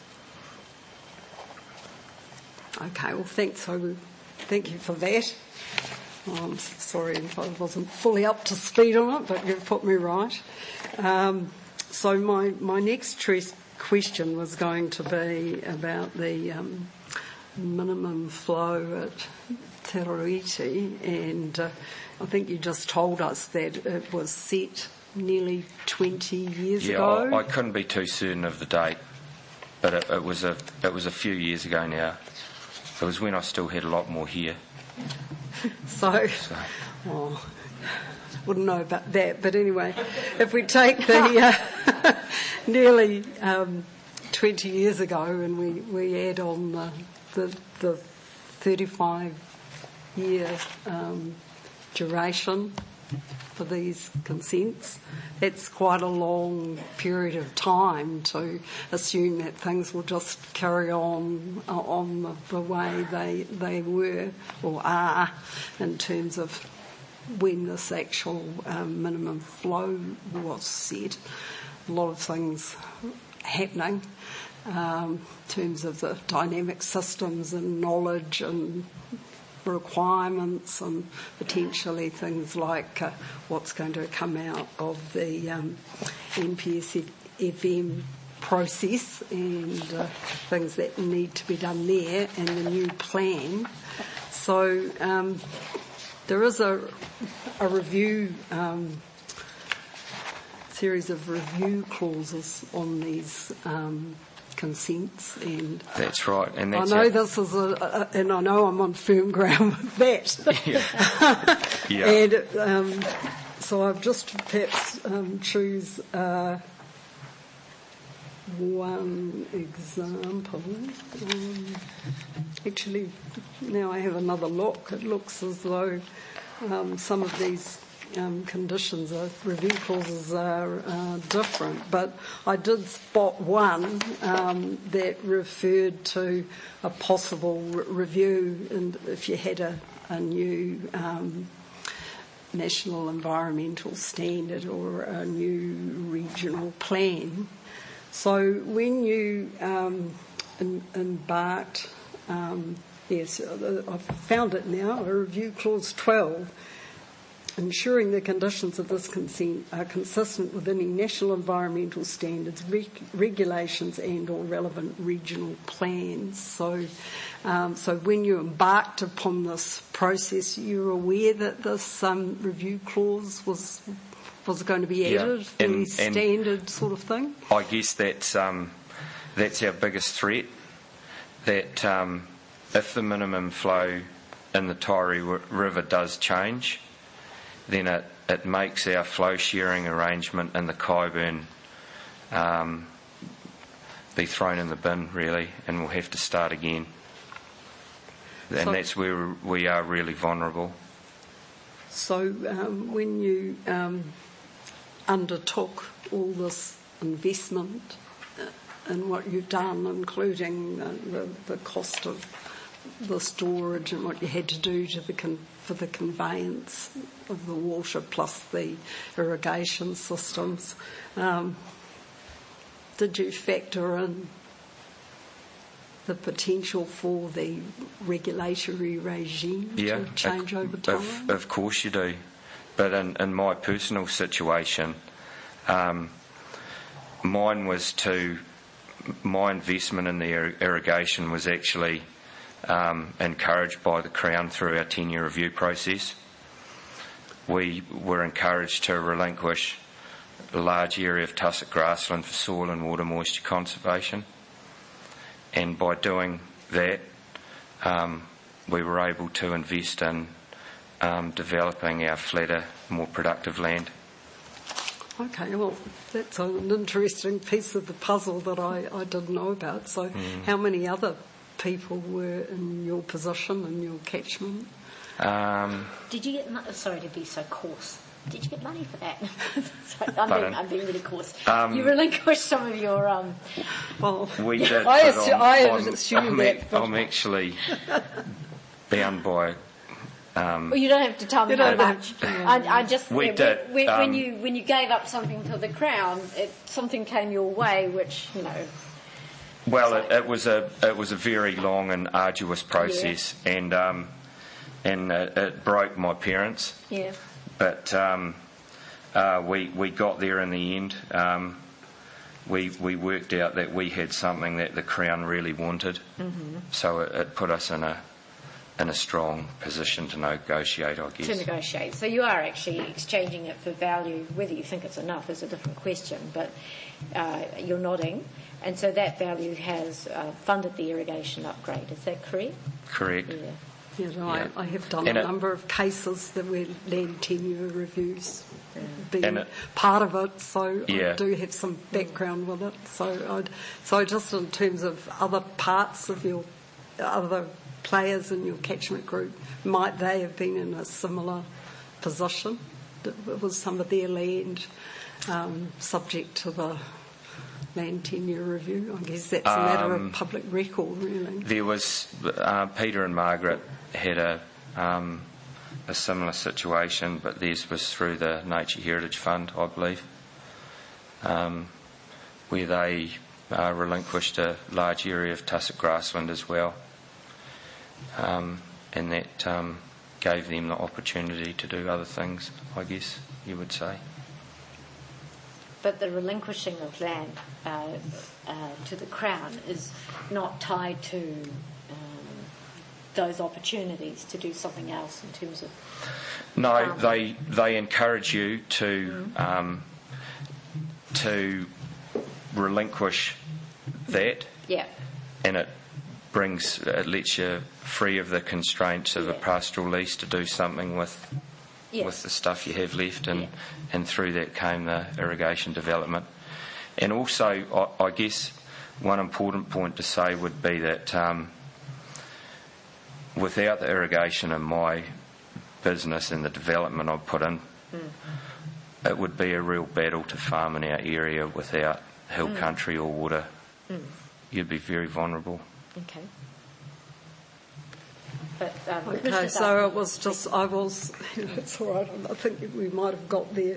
Okay, well, thank you for that. I'm sorry if I wasn't fully up to speed on it, but you've put me right. So my next question was going to be about the minimum flow at Te Rawiti, and I think you just told us that it was set nearly 20 years ago. Yeah, I couldn't be too certain of the date, but it was a few years ago now. It was when I still had a lot more hair. So. Wouldn't know about that, but anyway, if we take the nearly 20 years ago, and we add on the 35-year duration for these consents. It's quite a long period of time to assume that things will just carry on the way they were or are in terms of when this actual minimum flow was set. A lot of things happening in terms of the dynamic systems and knowledge and requirements, and potentially things like what's going to come out of the NPS-FM process and things that need to be done there, and the new plan. So there is a review, series of review clauses on these consents, and That's right. And that's I know this is and I know I'm on firm ground with that. Yeah. And so I've just perhaps choose one example. Actually, now I have another look. It looks as though some of these conditions, review clauses are different, but I did spot one that referred to a possible review, and if you had a new national environmental standard or a new regional plan. So when you embarked, yes, I've found it now, a review clause 12, ensuring the conditions of this consent are consistent with any national environmental standards, regulations and or relevant regional plans. So when you embarked upon this process, you were aware that this review clause was going to be added, fairly standard sort of thing? I guess that's our biggest threat, that if the minimum flow in the Taieri River does change, then it makes our flow sharing arrangement in the Kyburn be thrown in the bin, really, and we'll have to start again. And that's where we are really vulnerable. So when you undertook all this investment in what you've done, including the cost of the storage and what you had to do for the conveyance of the water plus the irrigation systems, did you factor in the potential for the regulatory regime to change over time? Of course you do. But in my personal situation, my investment in the irrigation was actually encouraged by the Crown through our 10-year review process. We were encouraged to relinquish a large area of tussock grassland for soil and water moisture conservation, and by doing that we were able to invest in developing our flatter, more productive land. Okay, well, that's an interesting piece of the puzzle that I didn't know about. So how many other people were in your position, in your catchment? Did you get money? Sorry to be so coarse. Did you get money for that? Sorry, I'm being really coarse. You relinquished some of your... Well, we did. I assume that. I'm actually bound by... well, you don't have to tell me how much. I just... We did. When you gave up something to the Crown, something came your way, which, you know... Well, it was a very long and arduous process, and it broke my parents. Yeah. But we got there in the end. We worked out that we had something that the Crown really wanted, so it put us in a strong position to negotiate, I guess. To negotiate. So you are actually exchanging it for value. Whether you think it's enough is a different question, but you're nodding. And so that value has funded the irrigation upgrade. Is that correct? Correct. Yeah. I have done a number of cases that were land tenure reviews been And part of it, so Yeah. I do have some background with it. So just in terms of other parts of your other players in your catchment group, might they have been in a similar position? Was some of their land subject to the land tenure review? I guess that's a matter of public record, really. There was Peter and Margaret had a similar situation, but theirs was through the Nature Heritage Fund, I believe, where they relinquished a large area of tussock grassland as well, and that gave them the opportunity to do other things, I guess you would say. But the relinquishing of land to the Crown is not tied to those opportunities to do something else in terms of... No, they encourage you to relinquish that, Yeah. and it lets you free of the constraints of a pastoral lease to do something with the stuff you have left, and through that came the irrigation development. And also, I guess one important point to say would be that without the irrigation in my business and the development I've put in, it would be a real battle to farm in our area without hill country or water. You'd be very vulnerable. Okay. But, Okay, so it was just, it's all right, I think we might have got there.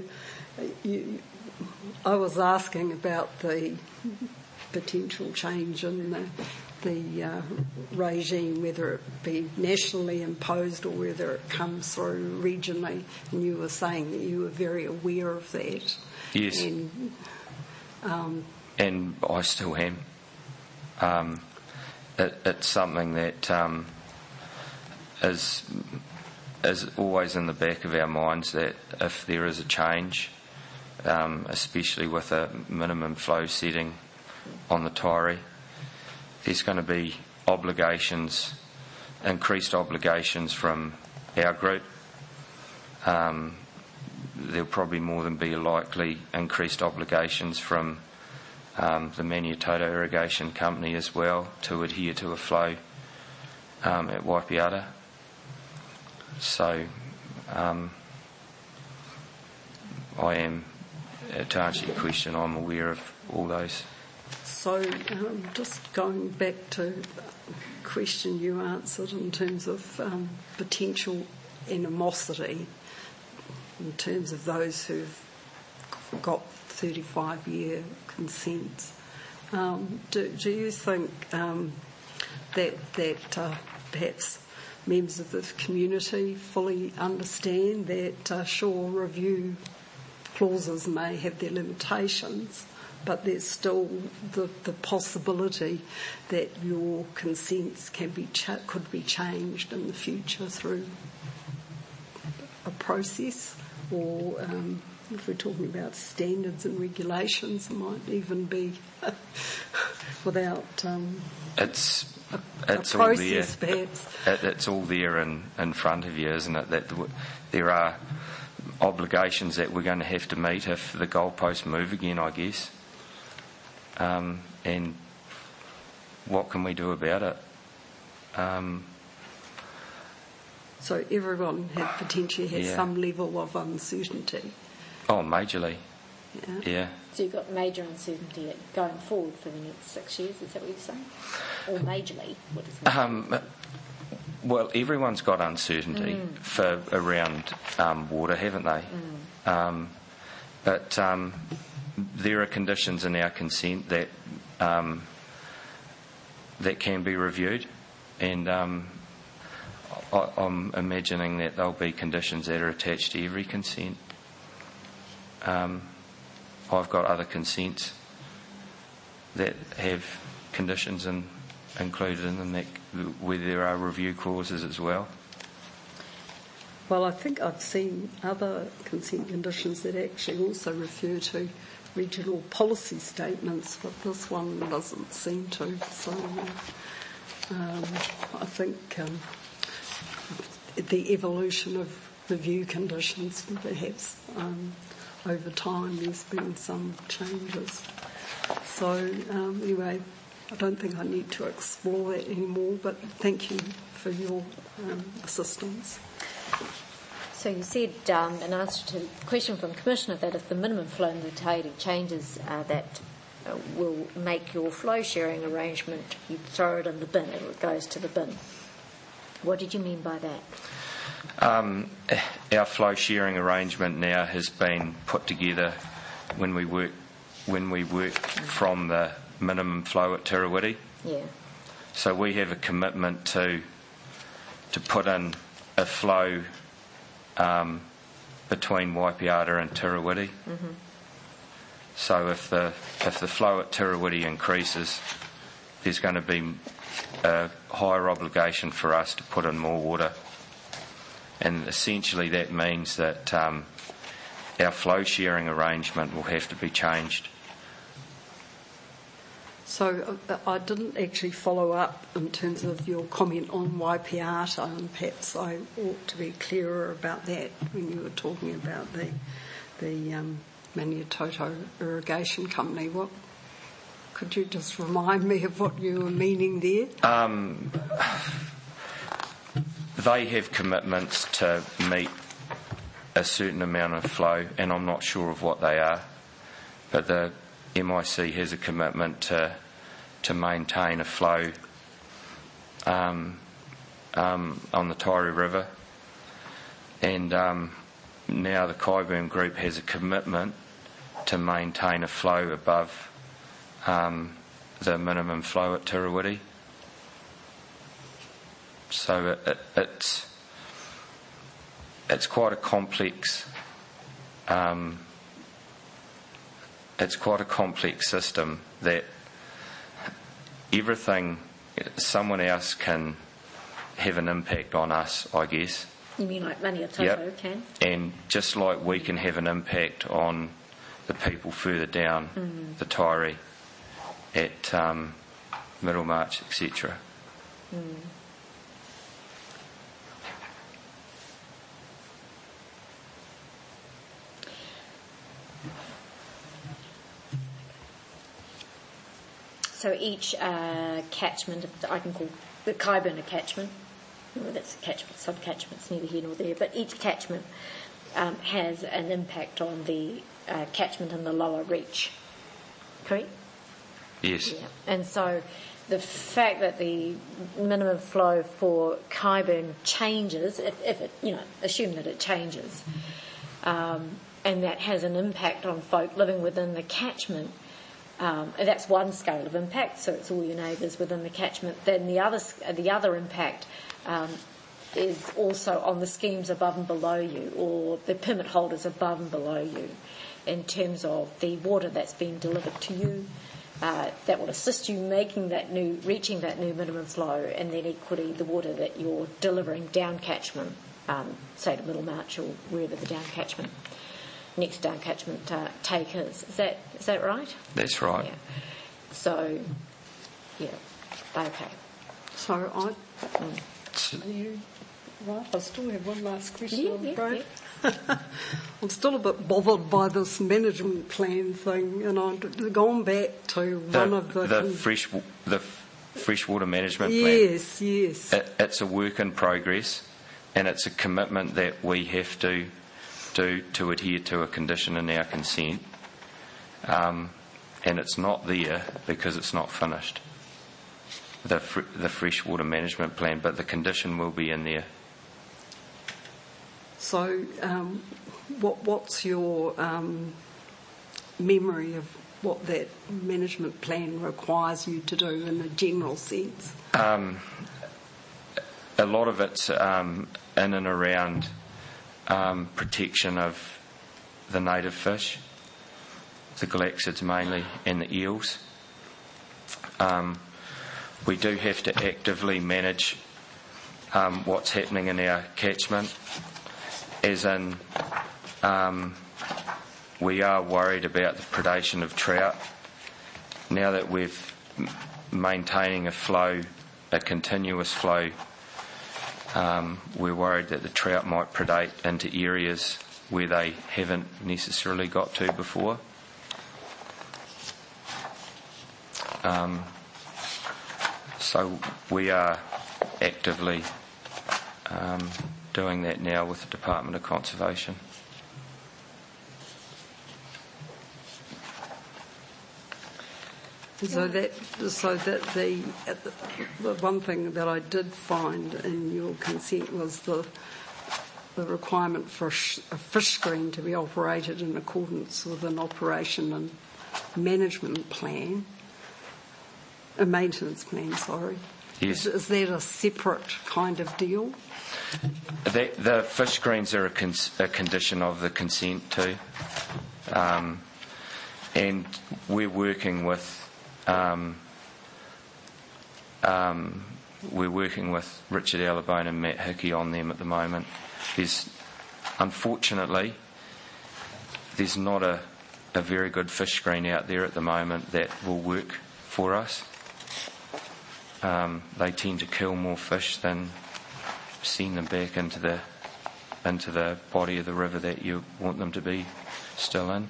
I was asking about the potential change in the regime, whether it be nationally imposed or whether it comes through regionally, and you were saying that you were very aware of that. Yes. And I still am. It's something that is always in the back of our minds, that if there is a change, especially with a minimum flow setting on the Taieri, there's going to be increased obligations from our group. There'll probably more than be likely increased obligations from the Maniatoto Irrigation Company as well to adhere to a flow at Waipiata. So I am, to answer your question, I'm aware of all those. So just going back to the question you answered in terms of potential animosity, in terms of those who've got 35-year consents, do you think that perhaps members of the community fully understand that shore review clauses may have their limitations, but there's still the possibility that your consents could be changed in the future through a process, or if we're talking about standards and regulations, it might even be without it's a all process, there. perhaps. It's all there in front of you, isn't it? That there are obligations that we're going to have to meet if the goalposts move again, I guess. And what can we do about it? So everyone potentially has some level of uncertainty. Oh, majorly. Yeah. So you've got major uncertainty going forward for the next 6 years, is that what you're saying? Or majorly? What does that well, everyone's got uncertainty around water, haven't they? But there are conditions in our consent that can be reviewed, and I'm imagining that there'll be conditions that are attached to every consent. I've got other consents that have conditions included in them where there are review clauses as well. Well, I think I've seen other consent conditions that actually also refer to regional policy statements, but this one doesn't seem to. So I think the evolution of the view conditions, and perhaps over time there's been some changes. So anyway, I don't think I need to explore that anymore, but thank you for your assistance. So you said, in answer to a question from the Commissioner, that if the minimum flow in the Tairi changes, that will make your flow sharing arrangement, you throw it in the bin, it goes to the bin. What did you mean by that? Our flow sharing arrangement now has been put together when we work from the minimum flow at Tirrawiti. Yeah. So we have a commitment to put in a flow between Waipiata and Tirrawiti. Mm-hmm. So if the flow at Tirrawiti increases, there's going to be a higher obligation for us to put in more water. And essentially that means that our flow sharing arrangement will have to be changed. So I didn't actually follow up in terms of your comment on Waipiata, and perhaps I ought to be clearer about that when you were talking about the Maniatoto Irrigation Company. What could you just remind me of what you were meaning there? They have commitments to meet a certain amount of flow, and I'm not sure of what they are, but the MIC has a commitment to maintain a flow on the Tairi River, and now the Kyburn Group has a commitment to maintain a flow above the minimum flow at Tirrawiti. So it's quite a complex system that everything, someone else can have an impact on us, I guess. You mean like Maniatoto can? And just like we can have an impact on the people further down the Tairi at Middlemarch, etc. So each catchment, I can call the Kyburn a catchment, well, that's a catchment, sub-catchment, it's neither here nor there, but each catchment has an impact on the catchment in the lower reach, correct? Yes. Yeah. And so the fact that the minimum flow for Kyburn changes, if it, assume that it changes, and that has an impact on folk living within the catchment, and that's one scale of impact, so it's all your neighbours within the catchment. Then the other impact is also on the schemes above and below you, or the permit holders above and below you, in terms of the water that's being delivered to you, that will assist you reaching that new minimum flow, and then equally the water that you're delivering down catchment, say to Middlemarch or wherever the down catchment. Next down catchment take is. Is that right? That's right. Yeah. So, yeah, okay. So are you right? I still have one last question, I'm afraid. Yeah. I'm still a bit bothered by this management plan thing, and I've gone back to one of the freshwater management plan. Yes. It's a work in progress, and it's a commitment that we have to do to adhere to a condition in our consent, and it's not there because it's not finished, the freshwater management plan, but the condition will be in there. So what's your memory of what that management plan requires you to do in a general sense? A lot of it's in and around protection of the native fish, the galaxids mainly, and the eels. We do have to actively manage what's happening in our catchment, as in we are worried about the predation of trout. Now that we're maintaining a continuous flow We're worried that the trout might predate into areas where they haven't necessarily got to before. So we are actively doing that now with the Department of Conservation. So that the one thing that I did find in your consent was the requirement for a fish screen to be operated in accordance with an operation and management plan, a maintenance plan, sorry. Yes. Is that a separate kind of deal? The fish screens are a condition of the consent too. And we're working with Richard Allabone and Matt Hickey on them at the moment. Unfortunately, there's not a very good fish screen out there at the moment that will work for us. They tend to kill more fish than send them back into the body of the river that you want them to be still in.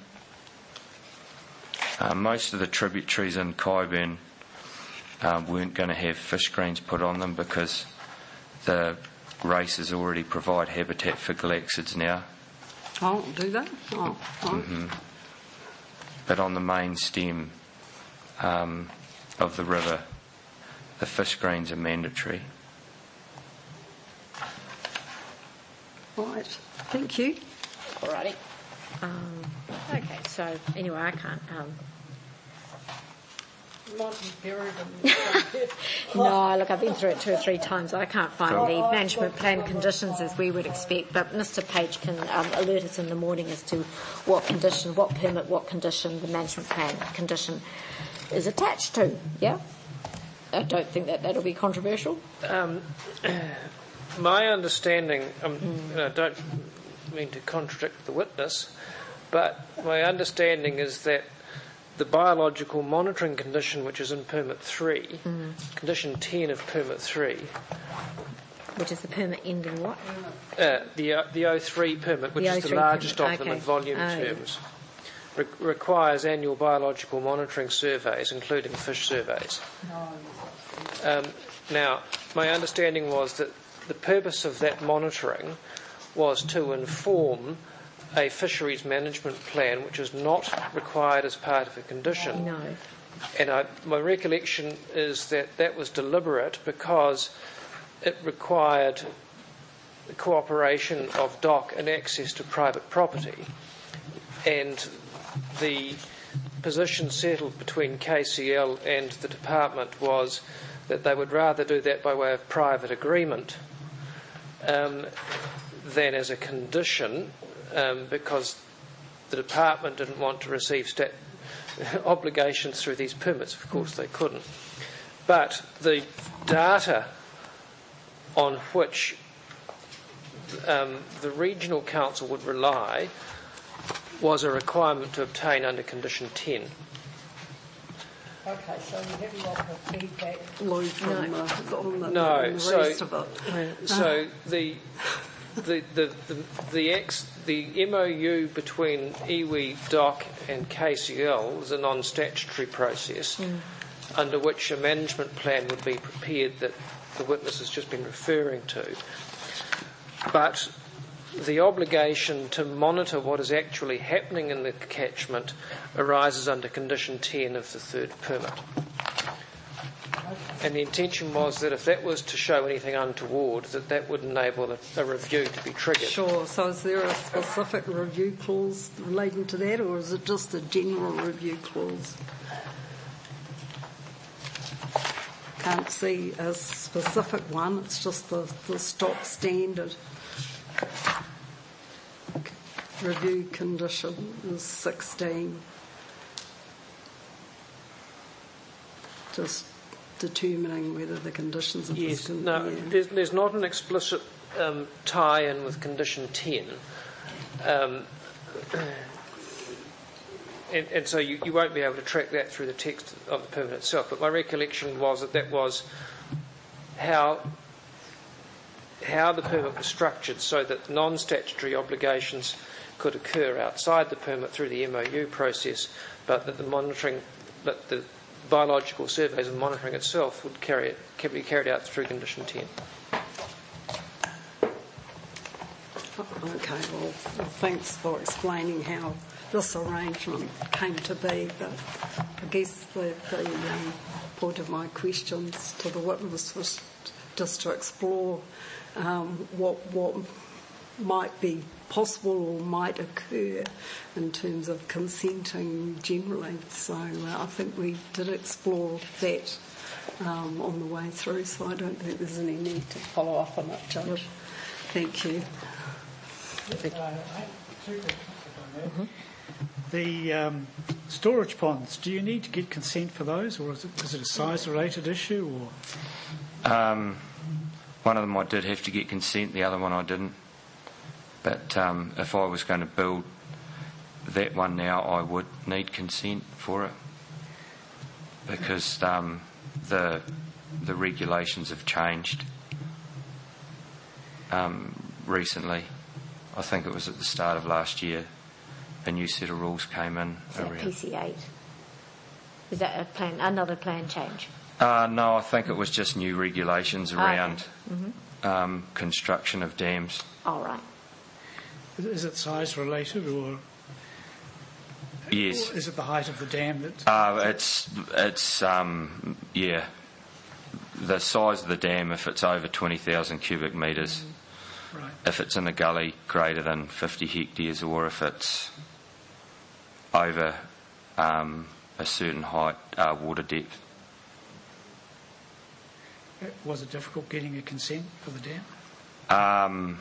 Most of the tributaries in Kyburn weren't going to have fish screens put on them because the races already provide habitat for galaxids now. Oh, do they? Oh, right. Mm-hmm. But on the main stem of the river, the fish screens are mandatory. Right. Thank you. Alrighty. Okay, so anyway, I can't. No, look, I've been through it 2 or 3 times. I can't find the management plan conditions as we would expect, but Mr. Page can alert us in the morning as to what condition, what permit, what condition the management plan condition is attached to. Yeah? I don't think that'll be controversial. My understanding, I don't mean to contradict the witness, but my understanding is that the biological monitoring condition, which is in Permit 3, condition 10 of Permit 3, which is the permit ending what? the 03 permit, which is the largest of them in volume terms, requires annual biological monitoring surveys, including fish surveys. Now, my understanding was that the purpose of that monitoring was to inform a fisheries management plan, which is not required as part of a condition. No. And my recollection is that was deliberate because it required the cooperation of DOC and access to private property. And the position settled between KCL and the department was that they would rather do that by way of private agreement than as a condition, because the department didn't want to receive obligations through these permits. Of course they couldn't. But the data on which the regional council would rely was a requirement to obtain under condition 10. Okay, so you have a lot of feedback. On the rest of it. So the MOU between iwi, DOC and KCL is a non-statutory process under which a management plan would be prepared that the witness has just been referring to. But the obligation to monitor what is actually happening in the catchment arises under condition 10 of the third permit. And the intention was that if that was to show anything untoward, that would enable a review to be triggered. Sure. So is there a specific review clause relating to that, or is it just a general review clause? Can't see a specific one. It's just the stock standard review condition is 16. Just determining whether the conditions of yes, this there's not an explicit tie-in with condition 10. And so you won't be able to track that through the text of the permit itself. But my recollection was that was how how the permit was structured so that non-statutory obligations could occur outside the permit through the MOU process, but that the biological surveys and monitoring itself would be carried out through Condition 10. Okay, well, thanks for explaining how this arrangement came to be, but I guess the point of my questions to the witness was just to explore what might be possible or might occur in terms of consenting generally. So I think we did explore that on the way through, so I don't think there's any need to follow up on it, Judge. Thank you. The storage ponds, do you need to get consent for those, or is it a size-related issue? Or One of them I did have to get consent, the other one I didn't. But if I was going to build that one now, I would need consent for it, because the regulations have changed recently. I think it was at the start of last year. A new set of rules came in. Is that PC8? Is that another plan change? No, I think it was just new regulations around construction of dams. All right. Is it size related, or Yes. or is it the height of the dam that? It's the size of the dam. If it's over 20,000 cubic metres, Right. if it's in a gully greater than 50 hectares, or if it's over a certain height, water depth. Was it difficult getting a consent for the dam?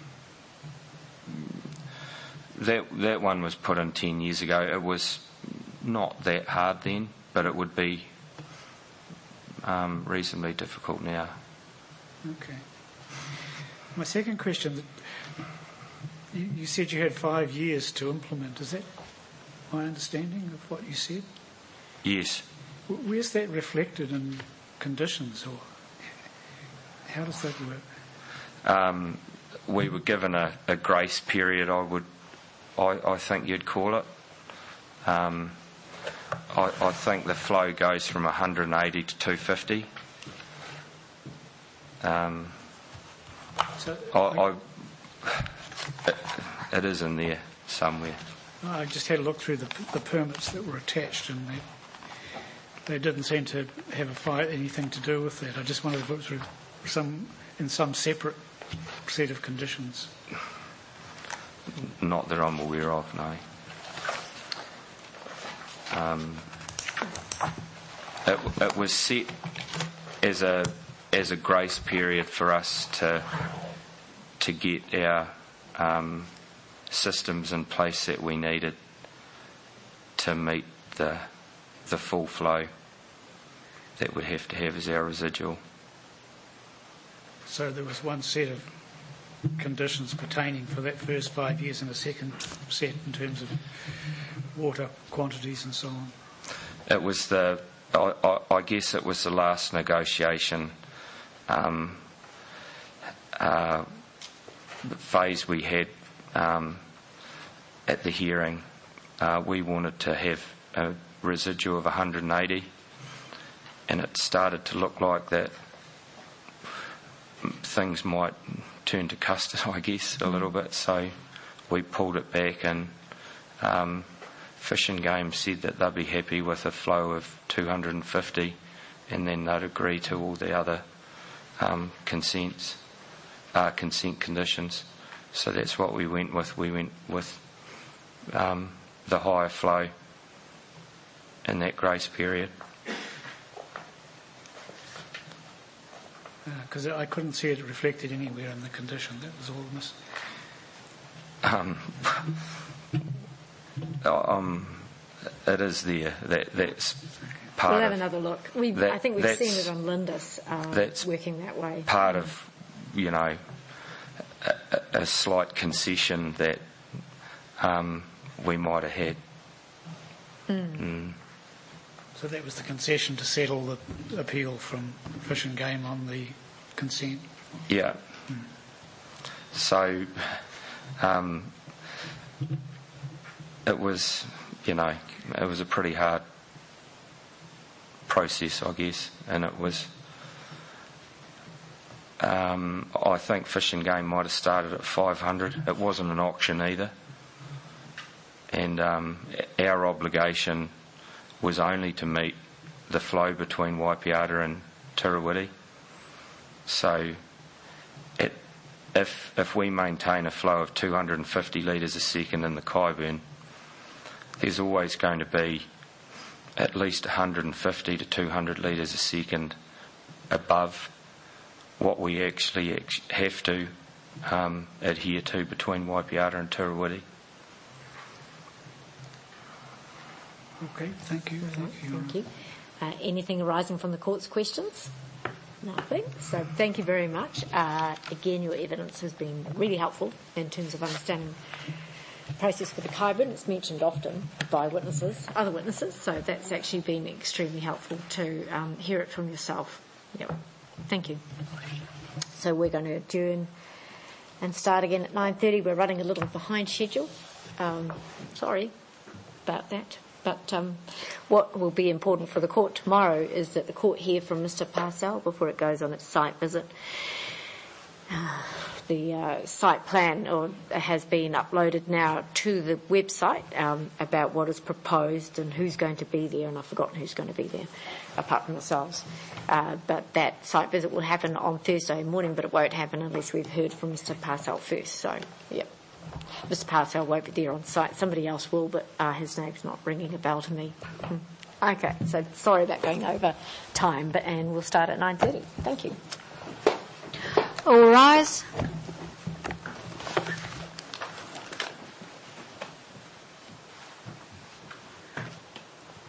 That one was put in 10 years ago. It was not that hard then, but it would be reasonably difficult now. Okay. My second question, you said you had 5 years to implement. Is that my understanding of what you said? Yes. Where's that reflected in conditions, or how does that work? We were given a grace period, I think you'd call it. I think the flow goes from 180 to 250. It is in there somewhere. I just had a look through the permits that were attached, and they didn't seem to have anything to do with that. I just wondered if it was in some separate set of conditions. Not that I'm aware of, no. It was set as a grace period for us to get our systems in place that we needed to meet the full flow that we'd have to have as our residual. So there was one set of conditions pertaining for that first 5 years and a second set in terms of water quantities and so on. It was I guess it was the last negotiation phase we had at the hearing. We wanted to have a residue of 180, and it started to look like that things might turn to custard, I guess, a little bit. So we pulled it back, and Fish and Game said that they'd be happy with a flow of 250, and then they'd agree to all the other consent conditions. So that's what we went with. We went with the higher flow in that grace period. Because I couldn't see it reflected anywhere in the condition. That was all missing. It is there. That's part We'll have of another look. I think we've seen it on Lindis working that way. part of, a slight concession that we might have had. So that was the concession to settle the appeal from Fish and Game on the consent. Yeah. So it was, it was a pretty hard process, I guess, and it was. I think Fish and Game might have started at 500. It wasn't an auction either, and our obligation was only to meet the flow between Waipiata and Tirrawiri. So if we maintain a flow of 250 litres a second in the Kyburn, there's always going to be at least 150 to 200 litres a second above what we actually have to adhere to between Waipiata and Tirrawiri. Okay, thank you. Thank you. Anything arising from the court's questions? Nothing. So thank you very much. Again, your evidence has been really helpful in terms of understanding the process for the Kyburn. It's mentioned often by other witnesses, so that's actually been extremely helpful to hear it from yourself. Yep. Thank you. So we're going to adjourn and start again at 9:30. We're running a little behind schedule. Sorry about that. But what will be important for the court tomorrow is that the court hear from Mr. Parcell before it goes on its site visit. The site plan has been uploaded now to the website about what is proposed and who's going to be there, and I've forgotten who's going to be there, apart from ourselves. But that site visit will happen on Thursday morning, but it won't happen unless we've heard from Mr. Parcell first. So, yep. Mr. Parcell won't be there on site. Somebody else will, but his name's not ringing a bell to me. Okay, so sorry about going over time, and we'll start at 9:30. Thank you. All rise.